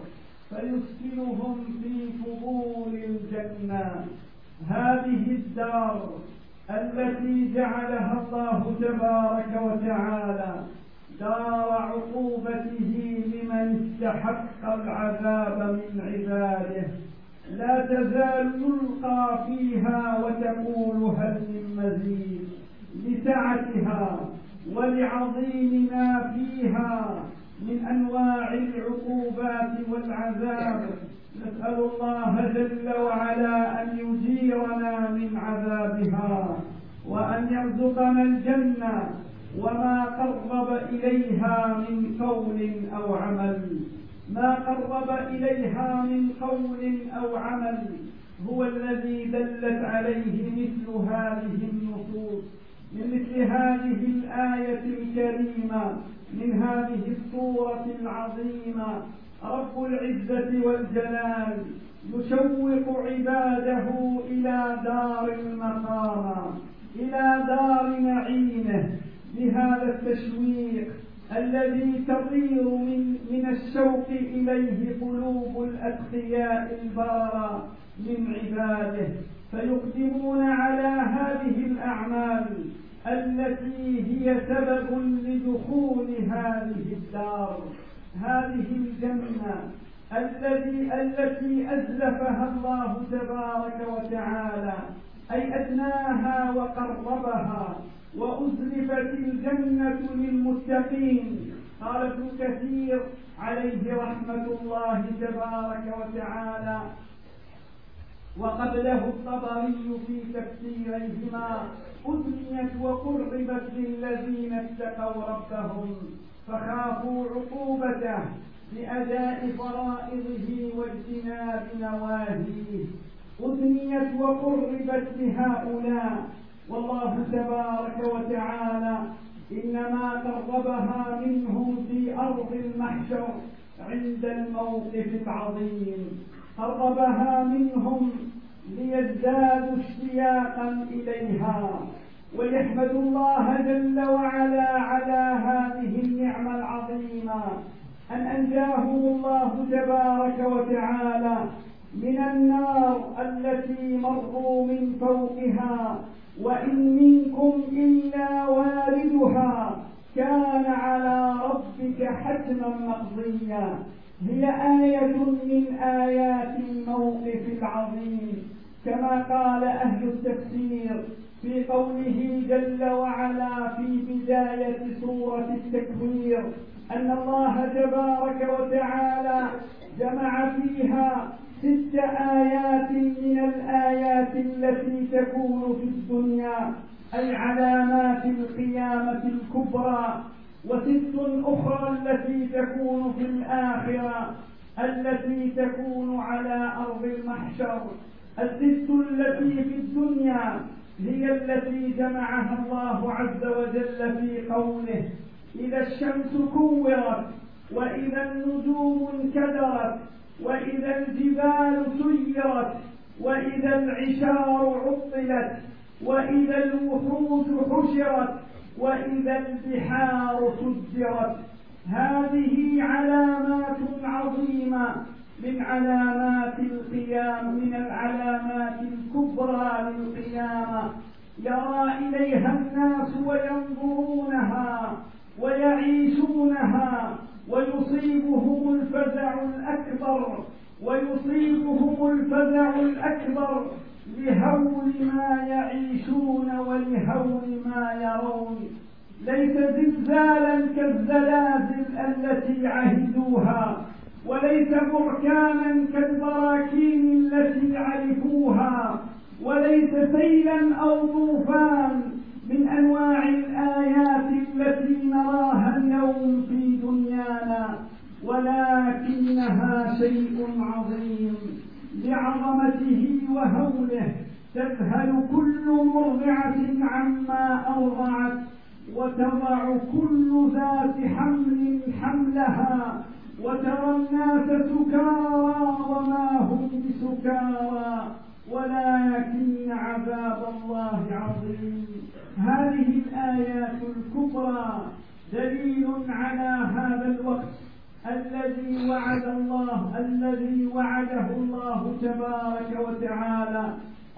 فيسكنهم في فضول الجنة. هذه الدار التي جعلها الله تبارك وتعالى دار عقوبته لمن استحق العذاب من عباده، لا تزال يلقى فيها وتقول هل من مزيد، لسعتها ولعظيم ما فيها من أنواع العقوبات والعذاب. نسأل الله جل وعلا أن يجيرنا من عذابها، وأن يرزقنا الجنة وما قرب إليها من قول أو عمل. ما قرب إليها من قول أو عمل هو الذي دلت عليه مثل هذه النصوص، من مثل هذه الآية الكريمة من هذه السورة العظيمة. رب العزة والجلال يشوق عباده إلى دار المقامة، إلى دار نعيمه، بهذا التشويق الذي تطير من, من الشوق إليه قلوب الأتقياء البررة من عباده، فيقدمون على هذه الأعمال التي هي سبب لدخول هذه الدار، هذه الجنة التي التي أزلفها الله تبارك وتعالى، أي أدناها وقربها، وأزلفت الجنة للمتقين. قال ابن كثير عليه رحمة الله تبارك وتعالى وقبله الطبري في تفسيريهما: أدنيت وقربت للذين اتقوا ربهم فخافوا عقوبته بأداء فرائضه واجتناب نواهيه. أدنيت وقربت لهؤلاء، والله تبارك وتعالى إنما قربها منهم في أرض المحشر عند الموقف العظيم، قربها منهم ليزدادوا اشتياقا إليها ويحمدوا الله جل وعلا على هذه النعمة العظيمة، أن أنجاهم الله تبارك وتعالى من النار التي مروا من فوقها، وإن منكم إلا واردها كان على ربك حتما مقضيا. هي آية من آيات الموقف العظيم، كما قال أهل التفسير في قوله جل وعلا في بداية سورة التكوير أن الله تبارك وتعالى جمع فيها ست آيات من الآيات التي تكون في الدنيا، أي علامات القيامة الكبرى، وست أخرى التي تكون في الآخرة التي تكون على أرض المحشر. الست التي في الدنيا هي التي جمعها الله عز وجل في قوله: إذا الشمس كورت، وإذا النجوم انكدرت، وإذا الجبال سيرت، وإذا العشار عطلت، وإذا الوحوش حشرت، وإذا البحار سجرت. هذه علامات عظيمة من علامات القيام، من العلامات الكبرى للقيامة، يرى إليها الناس وينظرونها ويعيشونها، ويصيبهم الفزع الأكبر ويصيبهم الفزع الأكبر لهول ما يعيشون ولهول ما يرون. ليس زلزالا كالزلازل التي عهدوها، وليس بركانا كالبراكين التي عرفوها، وليس سيلا أو طوفان من أنواع الآيات التي نراها اليوم في دنيانا، ولكنها شيء عظيم لعظمته وهوله. تذهل كل مرضعة عما أرضعت، وتضع كل ذات حمل حملها، وترى الناس سكارى وما هم بسكارى ولكن عذاب الله عظيم. هذه الآيات الكبرى دليل على هذا الوقت الذي وعد الله الذي وعده الله تبارك وتعالى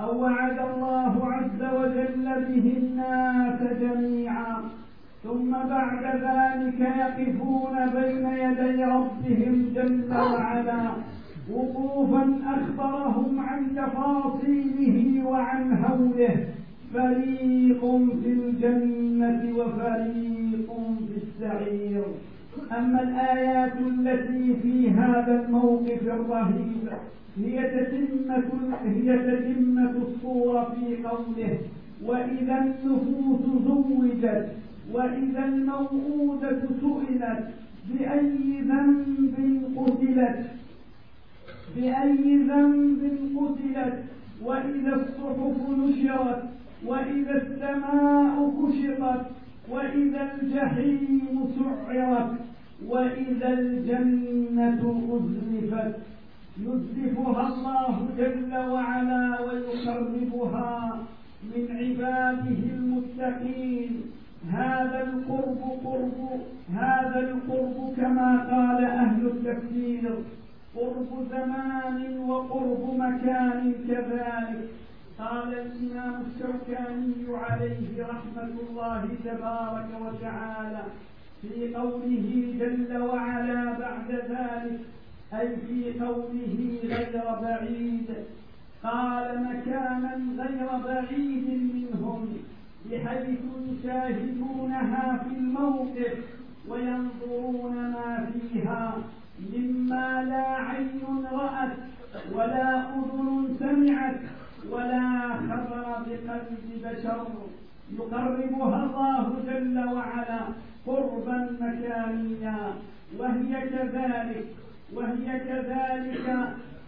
أو وعد الله عز وجل به الناس جميعا، ثم بعد ذلك يقفون بين يدي ربهم جل وعلا وقوفا أخبرهم عن تفاصيله وعن هوله، فريق في الجنة وفريق في السعير. أما الآيات التي في هذا الموقف الرهيب هي تتمة هي تتمة الصورة في قوله: وإذا النفوس زوجت وإذا الموءودة سئلت بأي ذنب قتلت بأي ذنب قتلت وإذا الصحف نشرت وإذا السماء كشطت وإذا الجحيم سعرت وإذا الجنة أزلفت. يزلفها الله جل وعلا ويقربها من عباده المتقين. هذا القرب قرب هذا القرب كما قال أهل التفسير قرب زمان وقرب مكان كذلك. قال الإمام الشوكاني عليه رحمة الله تبارك وتعالى في قوله جل وعلا بعد ذلك، أي في قوله غير بعيد، قال مكانا غير بعيد منهم، بحيث يشاهدونها في الموقف وينظرون ما فيها مما لا عين رأت ولا أذن سمعت ولا خطر بقلب بشر. يقربها الله جل وعلا قربا مكانيا، وهي كذلك وهي كذلك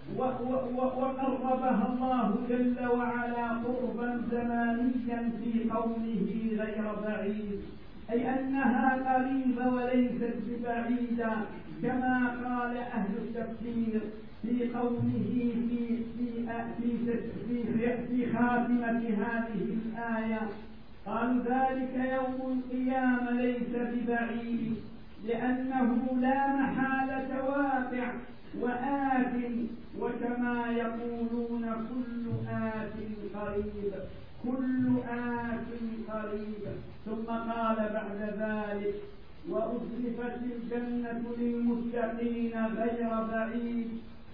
وقربها الله جل وعلا قربا زمانيا في قوله غير بعيد، أي أنها قريبة وليست ببعيدة، كما قال أهل التفسير في قوله في في في في, في خاتمة هذه الآية، قال ذلك يوم القيامة ليس ببعيد، لأنه لا محالة واقع وآت، وكما يقولون كل آت قريب كل آت قريب. ثم قال بعد ذلك: وأزلفت الجنة للمتقين غير بعيد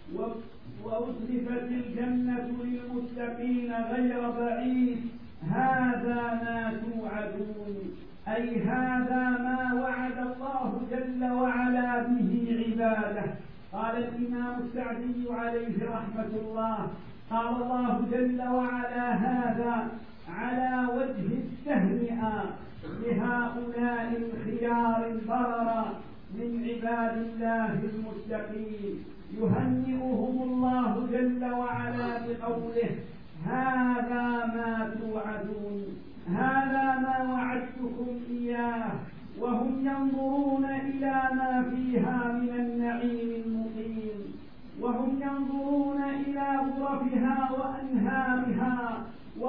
وأزلفت الجنة للمتقين غير بعيد هذا ما توعدون، أي هذا ما وعد الله جل وعلا به عباده. قال الإمام السعدي عليه رحمة الله: قال الله جل وعلا هذا على وجه التهنئة لهؤلاء الخيار البررة من عباد الله المتقين، يهنئهم الله جل وعلا بقوله: هذا ما توعدون، هذا ما وعدتكم إياه، وهم ينظرون إلى ما فيها من النعيم المقيم، وهم ينظرون إلى غرفها وأنهارها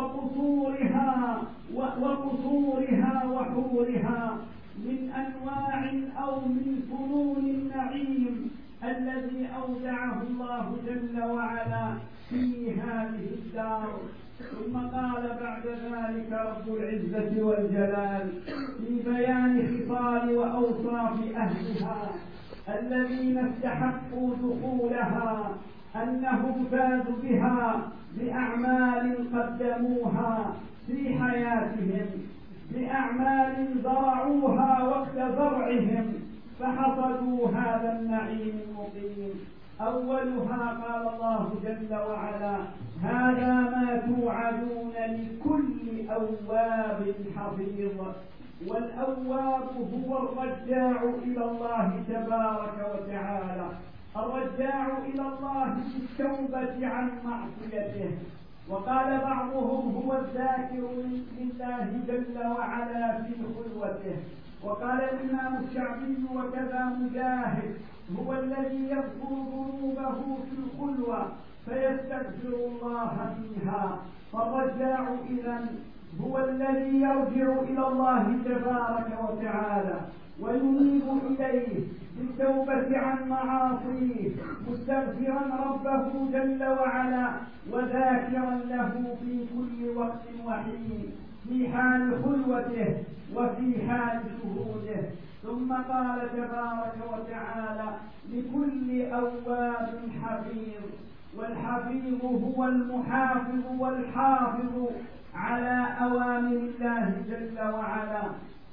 وقصورها وقصورها وحورها من أنواع أو من فنون النعيم الذي أودعه الله جل وعلا في هذه الدار. ثم قال بعد ذلك رب العزة والجلال في بيان خصال وأوصاف أهلها الذين استحقوا دخولها أنهم فازوا بها بأعمال قدموها في حياتهم، بأعمال زرعوها وقت زرعهم فحصدوا هذا النعيم المقيم. أولها قال الله جل وعلا: هذا ما توعدون لكل أواب حفيظ. والأواب هو الرجاع إلى الله تبارك وتعالى، الرجاع إلى الله بالتوبة عن معصيته. وقال بعضهم: هو الذاكر لله جل وعلا في خلوته. وقال الإمام الشعبي وكذا مجاهد: هو الذي يذكر ذنوبه في الخلوة فيستغفر الله منها. فالرجاع إذن هو الذي يرجع إلى الله تبارك وتعالى وينيب إليه بالتوبة عن معاصيه مستغفرا ربه جل وعلا وذاكرا له في كل وقت وحين في حال خلوته وفي حال شهوده. ثم قال تبارك وتعالى لكل أواب حفيظ، والحفيظ هو المحافظ والحافظ على أوامر الله جل وعلا،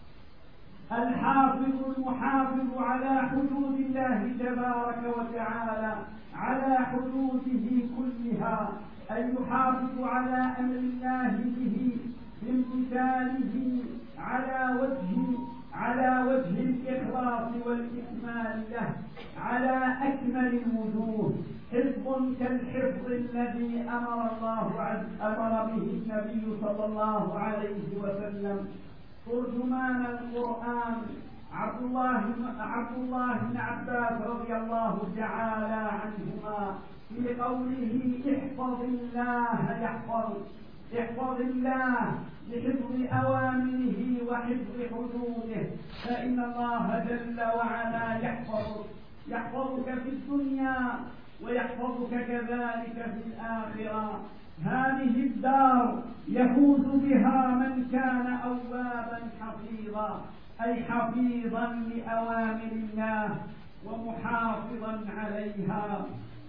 الحافظ المحافظ على حدود الله تبارك وتعالى، على حدوده كلها، أن يحافظ على أمر الله به بامتثاله على وجه على وجه الإخلاص والإكمال له على أكمل الوجوه، حفظ كالحفظ الذي أمر الله عز أمر به النبي صلى الله عليه وسلم. ترجمان القرآن عبد الله عبد الله بن عباس رضي الله تعالى عنهما في قوله احفظ الله يحفظ، احفظ الله بحفظ أوامره وحفظ حدوده، فإن الله جل وعلا يحفظك يحفظك في الدنيا ويحفظك كذلك في الآخرة. هذه الدار يفوز بها من كان أوابا حفيظا، أي حفيظا لأوامر الله ومحافظا عليها.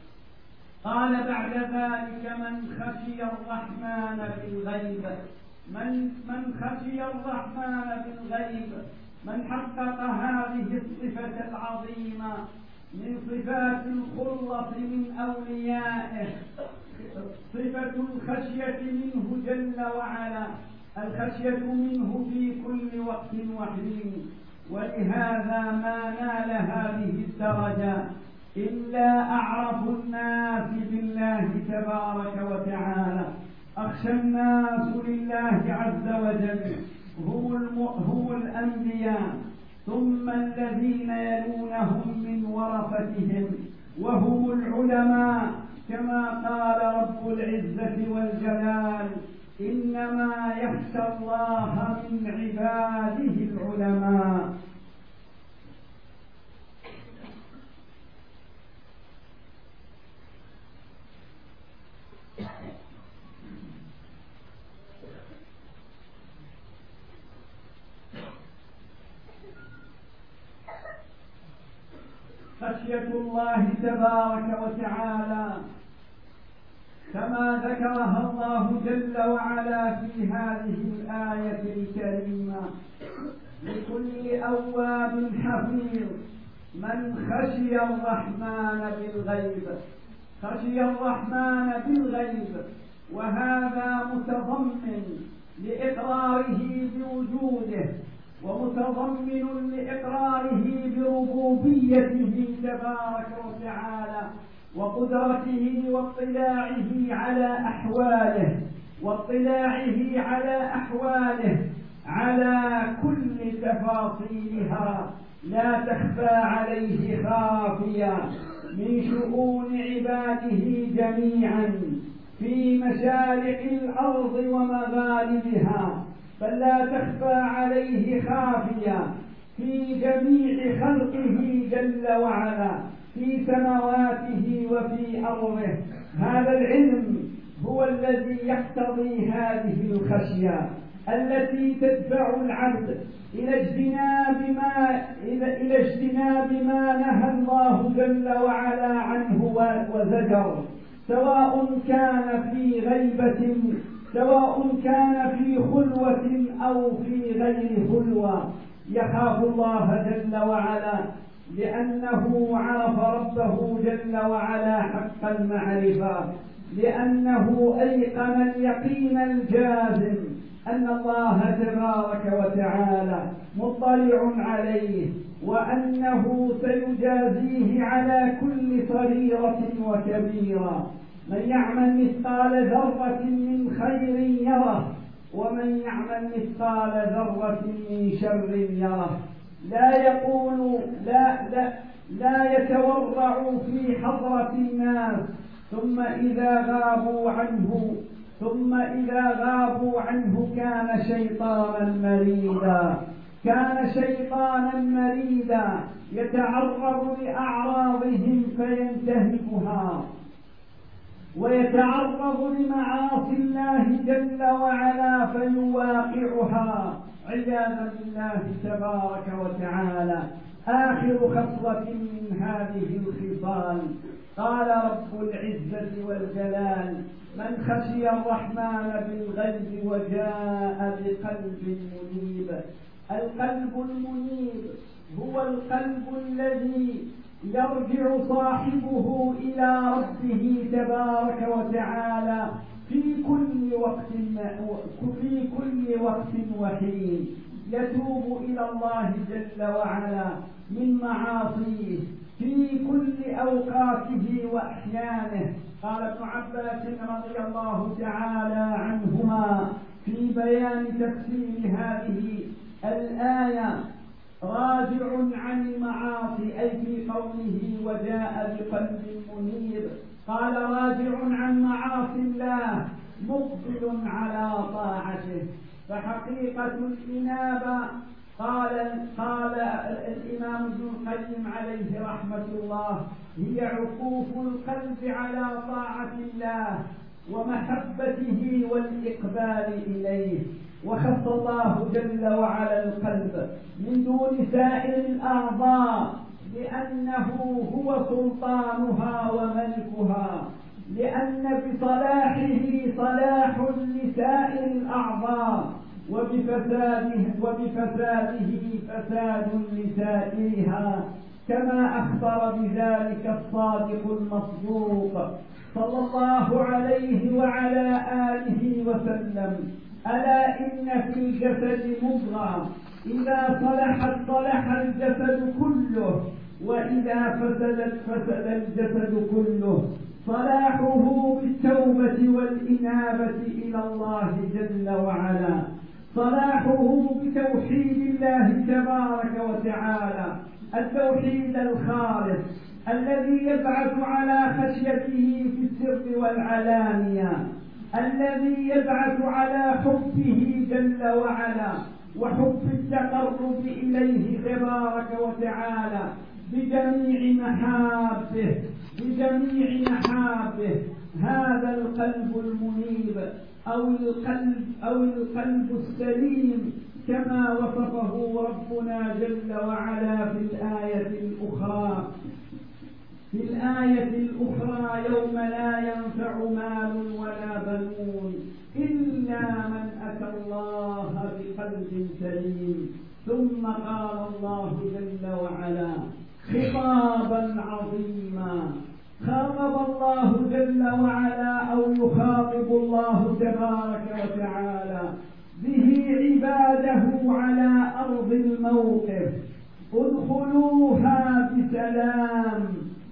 قال بعد ذلك من خشي الرحمن بالغيب، من من خشي الرحمن بالغيب، من حقق هذه الصفة العظيمة من صفات الخلص من أوليائه، صفة الخشية منه جل وعلا، الخشية منه في كل وقت وحين. ولهذا ما نال هذه الدرجة إلا أعرف الناس بالله تبارك وتعالى، أخشى الناس لله عز وجل هم الأنبياء، ثم الذين يلونهم من ورثتهم وهم العلماء، كما قال رب العزة والجلال إنما يخشى الله من عباده العلماء. خشية الله تبارك وتعالى كما ذكرها الله جل وعلا في هذه الآية الكريمة لكل أواب حفيظ من خشي الرحمن بالغيب، خشي الرحمن بالغيب، وهذا متضمن لإقراره بوجوده ومتضمن لإقراره بربوبيته تبارك وتعالى وقدرته واطلاعه على أحواله واطلاعه على أحواله على كل تفاصيلها لا تخفى عليه خافية من شؤون عباده جميعا في مشارق الأرض ومغاربها، بل لا تخفى عليه خافية في جميع خلقه جل وعلا في سماواته وفي أرضه. هذا العلم هو الذي يقتضي هذه الخشية التي تدفع العبد إلى اجتناب ما إلى اجتناب ما نهى الله جل وعلا عنه وزجر، سواء كان في غيبة سواء كان في خلوة أو في غير خلوة. يخاف الله جل وعلا لأنه عرف ربه جل وعلا حق المعرفة، لأنه أيقن اليقين الجازم أن الله تبارك وتعالى مطلع عليه، وأنه سيجازيه على كل صغيرة وكبيرة. من يعمل مثقال ذرة من خير يره، ومن يعمل مثقال ذرة من شر يره. لا يقول لا لا لا يتورع في حضرة الناس ثم إذا غابوا عنه ثم إذا غابوا عنه كان شيطانا مريدا. كان شيطانا مريدا يتعرض لأعراضهم فينتهكها، ويتعرض لمعاصي الله جل وعلا فيواقعها عياذا بالله تبارك وتعالى. آخر خصلة من هذه الخصال قال رب العزة والجلال: من خشي الرحمن بالغيب وجاء بقلب منيب. القلب المنيب هو القلب الذي يرجع صاحبه إلى ربه تبارك وتعالى في كل وقت في كل وقت وحين، يتوب إلى الله جل وعلا من معاصيه في كل أوقاته وأحيانه. قال ابن عباس رضي الله تعالى عنهما في بيان تفسير هذه الآية: راجع عن المعاصي، أي في قوله وجاء بقلب منيب، قال راجع عن معاصي الله مقبل على طاعته. فحقيقة الإنابة قال قال الإمام ابن القيم عليه رحمة الله: هي عكوف القلب على طاعة الله ومحبته والإقبال إليه. وخص الله جل وعلا القلب من دون سائر الأعضاء لأنه هو سلطانها وملكها، لأن بصلاحه صلاح لسائر الأعضاء، وبفساده, وبفساده فساد لسائرها، كما أخبر بذلك الصادق المصدوق صلى الله عليه وعلى آله وسلم: ألا إن في الجسد مضغة إذا صلحت صلح الجسد كله، وإذا فسدت فسد الجسد كله. صلاحه بالتوبة والإنابة إلى الله جل وعلا، صلاحه بتوحيد الله تبارك وتعالى، التوحيد الخالص الذي يبعث على خشيته في السر والعلانية، الذي يبعث على حبه جل وعلا وحب التقرب إليه تبارك وتعالى بجميع محابه بجميع محابه. هذا القلب المنيب أو القلب أو القلب السليم كما وصفه ربنا جل وعلا في الآية الأخرى في الآية الأخرى: يوم لا ينفع مال ولا بنون إلا من أتى الله بقلب سليم. ثم قال الله جل وعلا خطابا عظيما، خاطب الله جل وعلا أو يخاطب الله تبارك وتعالى به عباده على أرض الموقف: ادخلوها بسلام،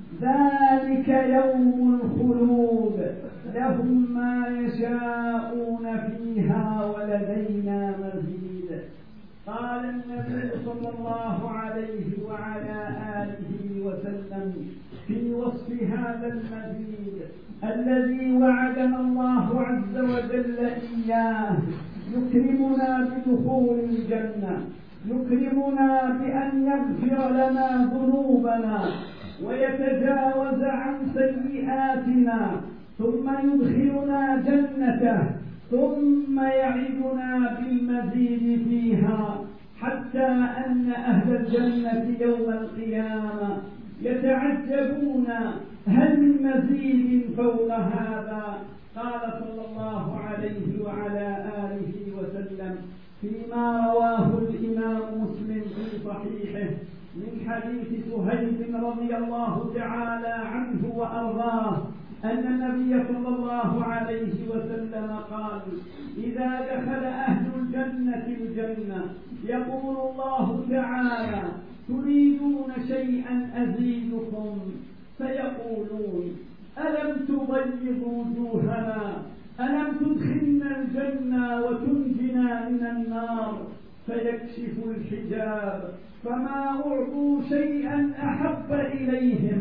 ذلك يوم الخلود، لهم ما يشاءون فيها ولدينا مزيد. قال النبي صلى الله عليه وعلى آله وسلم في وصف هذا المزيد الذي وعدنا الله عز وجل إياه: يكرمنا بدخول الجنة، يكرمنا بأن يغفر لنا ذنوبنا ويتجاوز عن سيئاتنا، ثم يدخلنا جنته، ثم يعدنا بالمزيد فيها، حتى أن أهل الجنة يوم القيامة يتعجبون: هل من مزيد فوق هذا؟ قال صلى الله عليه وعلى آله وسلم فيما رواه الإمام مسلم في صحيحه من حديث سهيب رضي الله تعالى عنه وأرضاه أن النبي صلى الله عليه وسلم قال: إذا دخل أهل الجنة الجنة يقول الله تعالى: تريدون شيئا أزيدكم؟ فيقولون: ألم تبيض وجوهنا؟ ألم تدخلنا الجنة وتنجنا من النار؟ فيكشف الحجاب، فما أعطوا شيئا أحب إليهم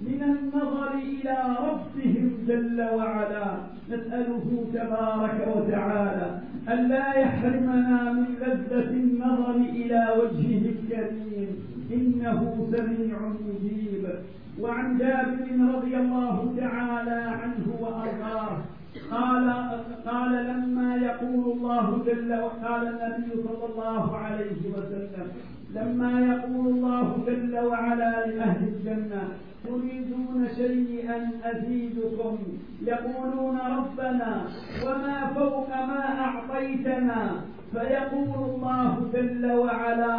من النظر إلى ربهم جل وعلا. نسأله تبارك وتعالى ألا يحرمنا من لذة النظر إلى وجهه الكريم إنه سميع مجيب. وعن جابر رضي الله تعالى عنه وأرضاه قال قال لما يقول الله جل وقال النبي صلى الله عليه وسلم لما يقول الله جل وعلا لأهل الجنة تريدون شيئا أزيدكم يقولون ربنا وما فوق ما أعطيتنا فيقول الله جل وعلا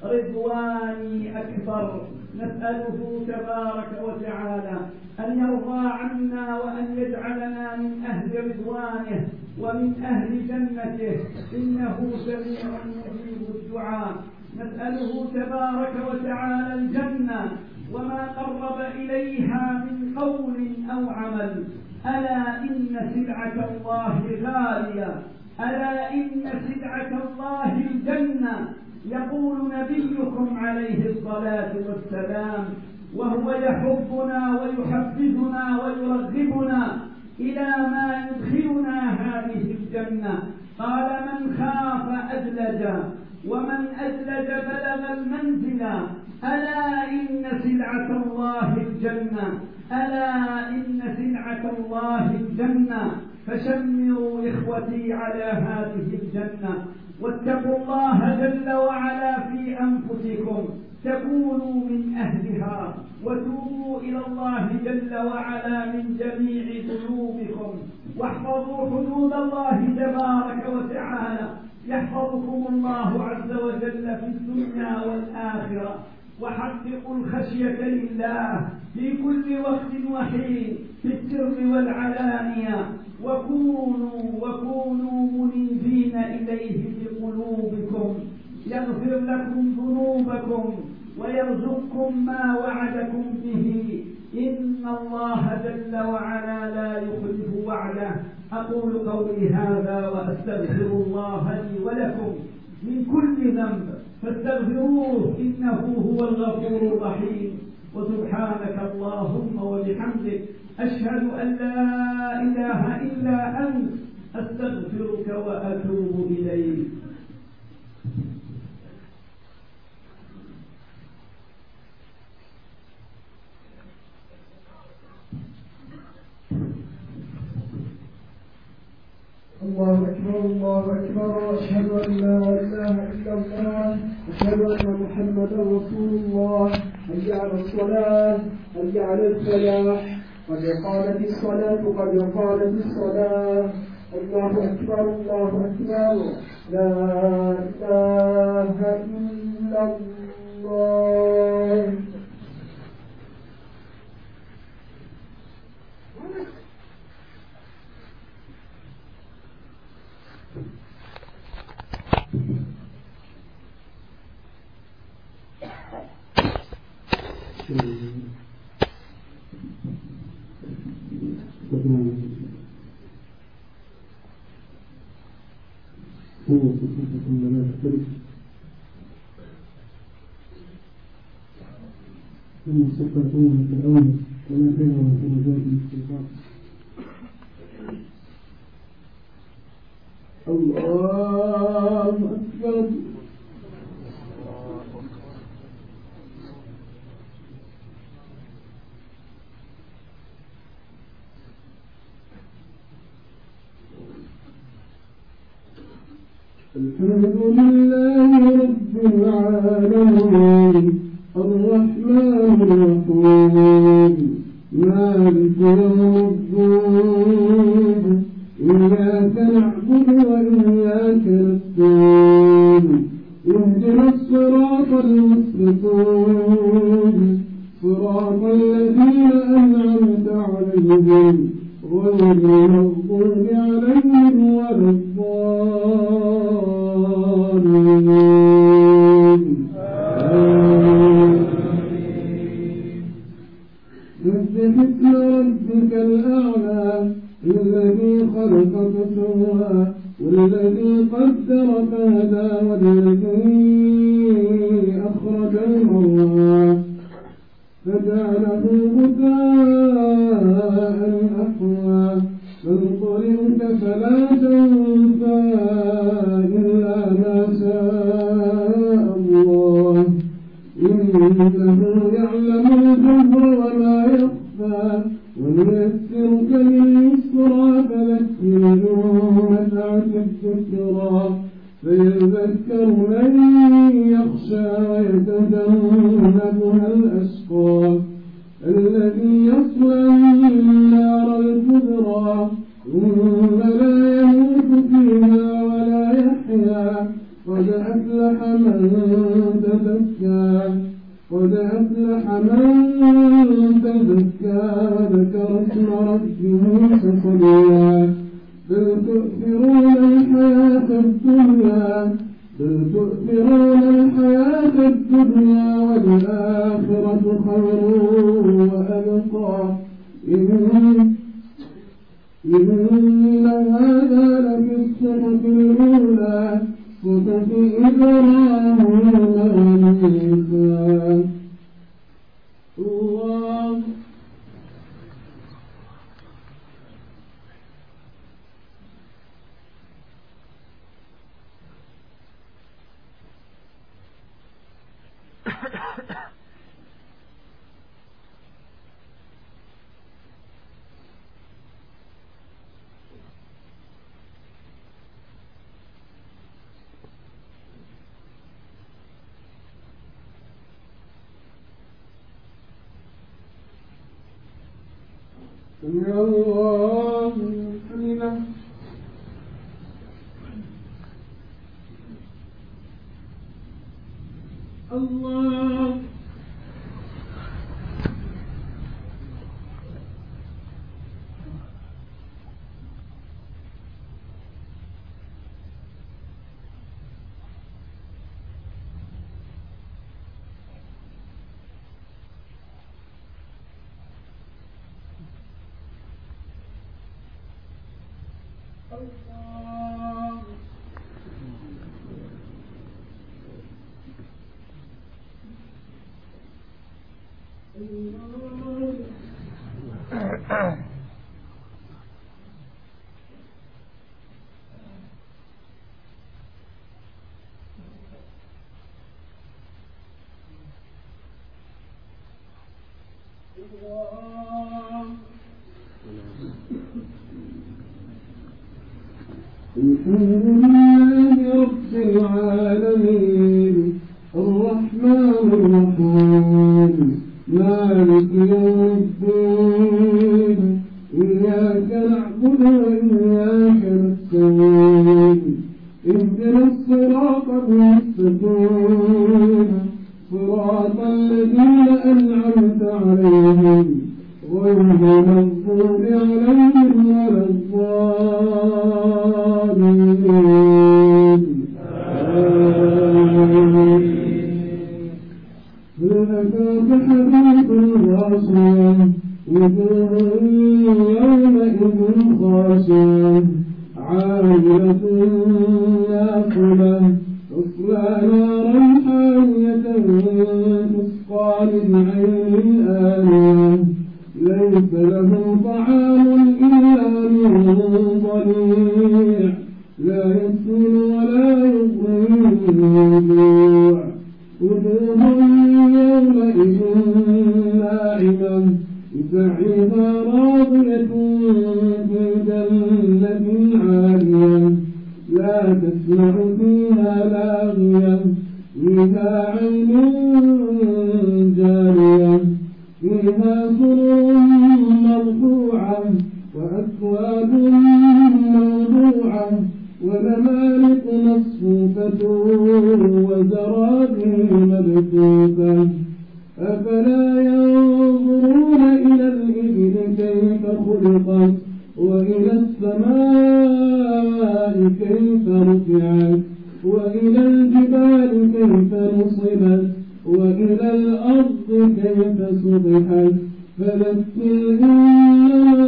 رضواني أكبر. نسأله تبارك وتعالى أن يرضى عنا وأن يجعلنا من أهل رضوانه ومن أهل جنته إنه سميع مجيب الدعاء. نسأله تبارك وتعالى الجنة وما قرب إليها من قول أو عمل. ألا إن سلعة الله غالية ألا إن سلعة الله الجنة. يقول نبيكم عليه الصلاة والسلام وهو يحبنا ويحفزنا ويرغبنا إلى ما يدخلنا هذه الجنة. قال من خاف أدلج ومن أدلج بلغ المنزل. ألا إن سلعة الله الجنة ألا إن سلعة الله الجنة. فشمروا إخوتي على هذه الجنة واتقوا الله جل وعلا في أنفسكم تكونوا من أهلها وتوبوا إلى الله جل وعلا من جميع ذنوبكم واحفظوا حدود الله تبارك وتعالى يحفظكم الله عز وجل في الدنيا والآخرة. وحققوا الخشية لله في كل وقت وحين في السر والعلانية وكونوا وكونوا منيبين إليه بقلوبكم يغفر لكم ذنوبكم ويرزقكم ما وعدكم به إن الله جل وعلا لا يخلف وعده. أقول قولي هذا وأستغفر الله لي ولكم من كل ذنب فاستغفروه إنه هو الغفور الرحيم. وسبحانك اللهم وبحمدك أشهد أن لا إله إلا أنت أستغفرك وأتوب إليك. الله أكبر الله أكبر أشهد أن لا إله إلا الله أشهد أن محمدا رسول الله. حي على الصلاة حي على الفلاح قد قامت الصلاة قد قامت الصلاة. الله أكبر الله أكبر لا إله إلا الله. ثم استقرتون في الأول وما خير وفرجات الاستغفار. الله أكبر. الحمد لله رب العالمين الرحمن الرحيم مالك يوم الدين إياك نعبد وإياك نستعين اهدنا الصراط المستقيم صراط الذين أنعمت عليهم غير المغضوب عليهم ولا الضالين. سبح اسم ربك الأعلى الذي خلق فسوى والذي قدر فهدى والذي أخرج المرعى فجعله غثاء إنه يعلم الجهر وما يخفى ونيسرك لليسرى فذكر إن نفعت الذكرى فيذكر من يخشى ويتجنبها الأشقى الذي يصلى النار الكبرى ثم لا يموت فيها ولا يحيا قد أفلح من تزكى قد أفلح من تزكى وذكر اسم ربه فصلى بل تؤثرون الحياة الدنيا بل تؤثرون الحياة الدنيا والآخرة خير وأبقى إن إن هذا لفي الصحف الأولى صحف إبراهيم وموسى الله سمع الله لمن حمده الله الحمد لله رب العالمين الرحمن الرحيم مالك يوم الدين إياك نعبد وإياك نستعين اهدنا الصراط المستقيم صراط الذين أنعمت عليهم غير المغضوب عليهم ولا الضالين آمين. هل أتاك حديث الغاشية وجوه يومئذ خاشعة عاملة ناصبة تصلى نارا حامية تسقى من عين آنية ليس لهم طعام إلا من ضريع لا يسمن ولا يغني من جوع وجوه يومئذ ناعمة لسعيها راضية في جنة عالية لا تسمع فيها لاغية فيها عين جارية فيها سرور مرفوعة وأكواب موضوعة ونمارق مصفوفة وزرابي مبثوثة أفلا ينظرون إلى الإبل كيف خلقت وإلى السماء كيف رفعت وإلى الجبال كيف نصبت وإلى الأرض كيف سطحت فذكر إنما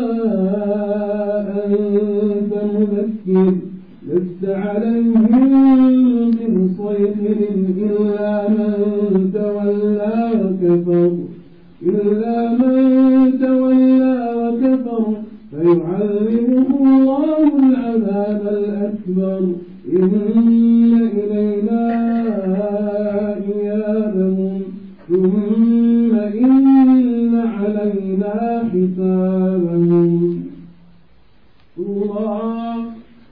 أنت مذكر لست عليهم بمسيطر إلا من تولى وكفر إلا من تولى وكفر فيعذبه الله العذاب الأكبر إن إلينا إيابهم ثم إن علينا حسابهم الله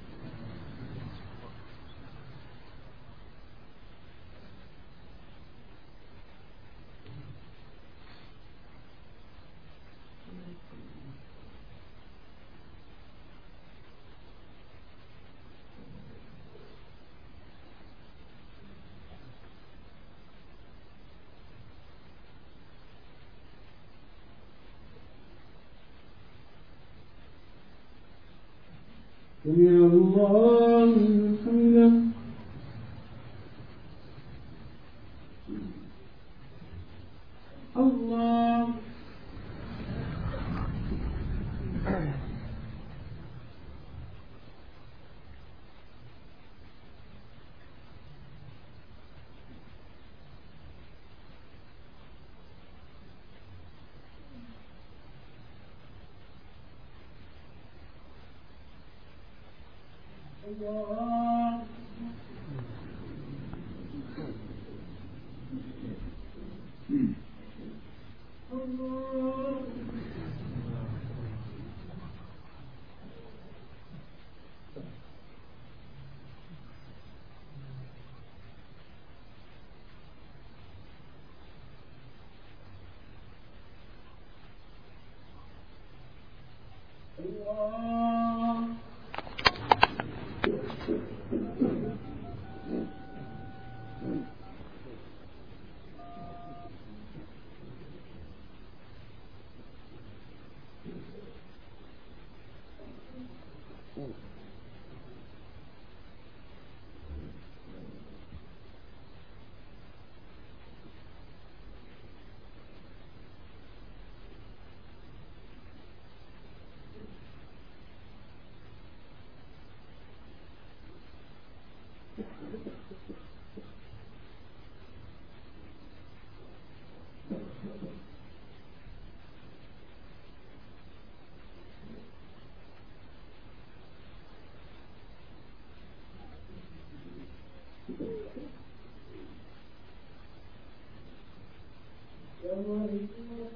سمع الله لمن حمده الله الله الله الله السلام عليكم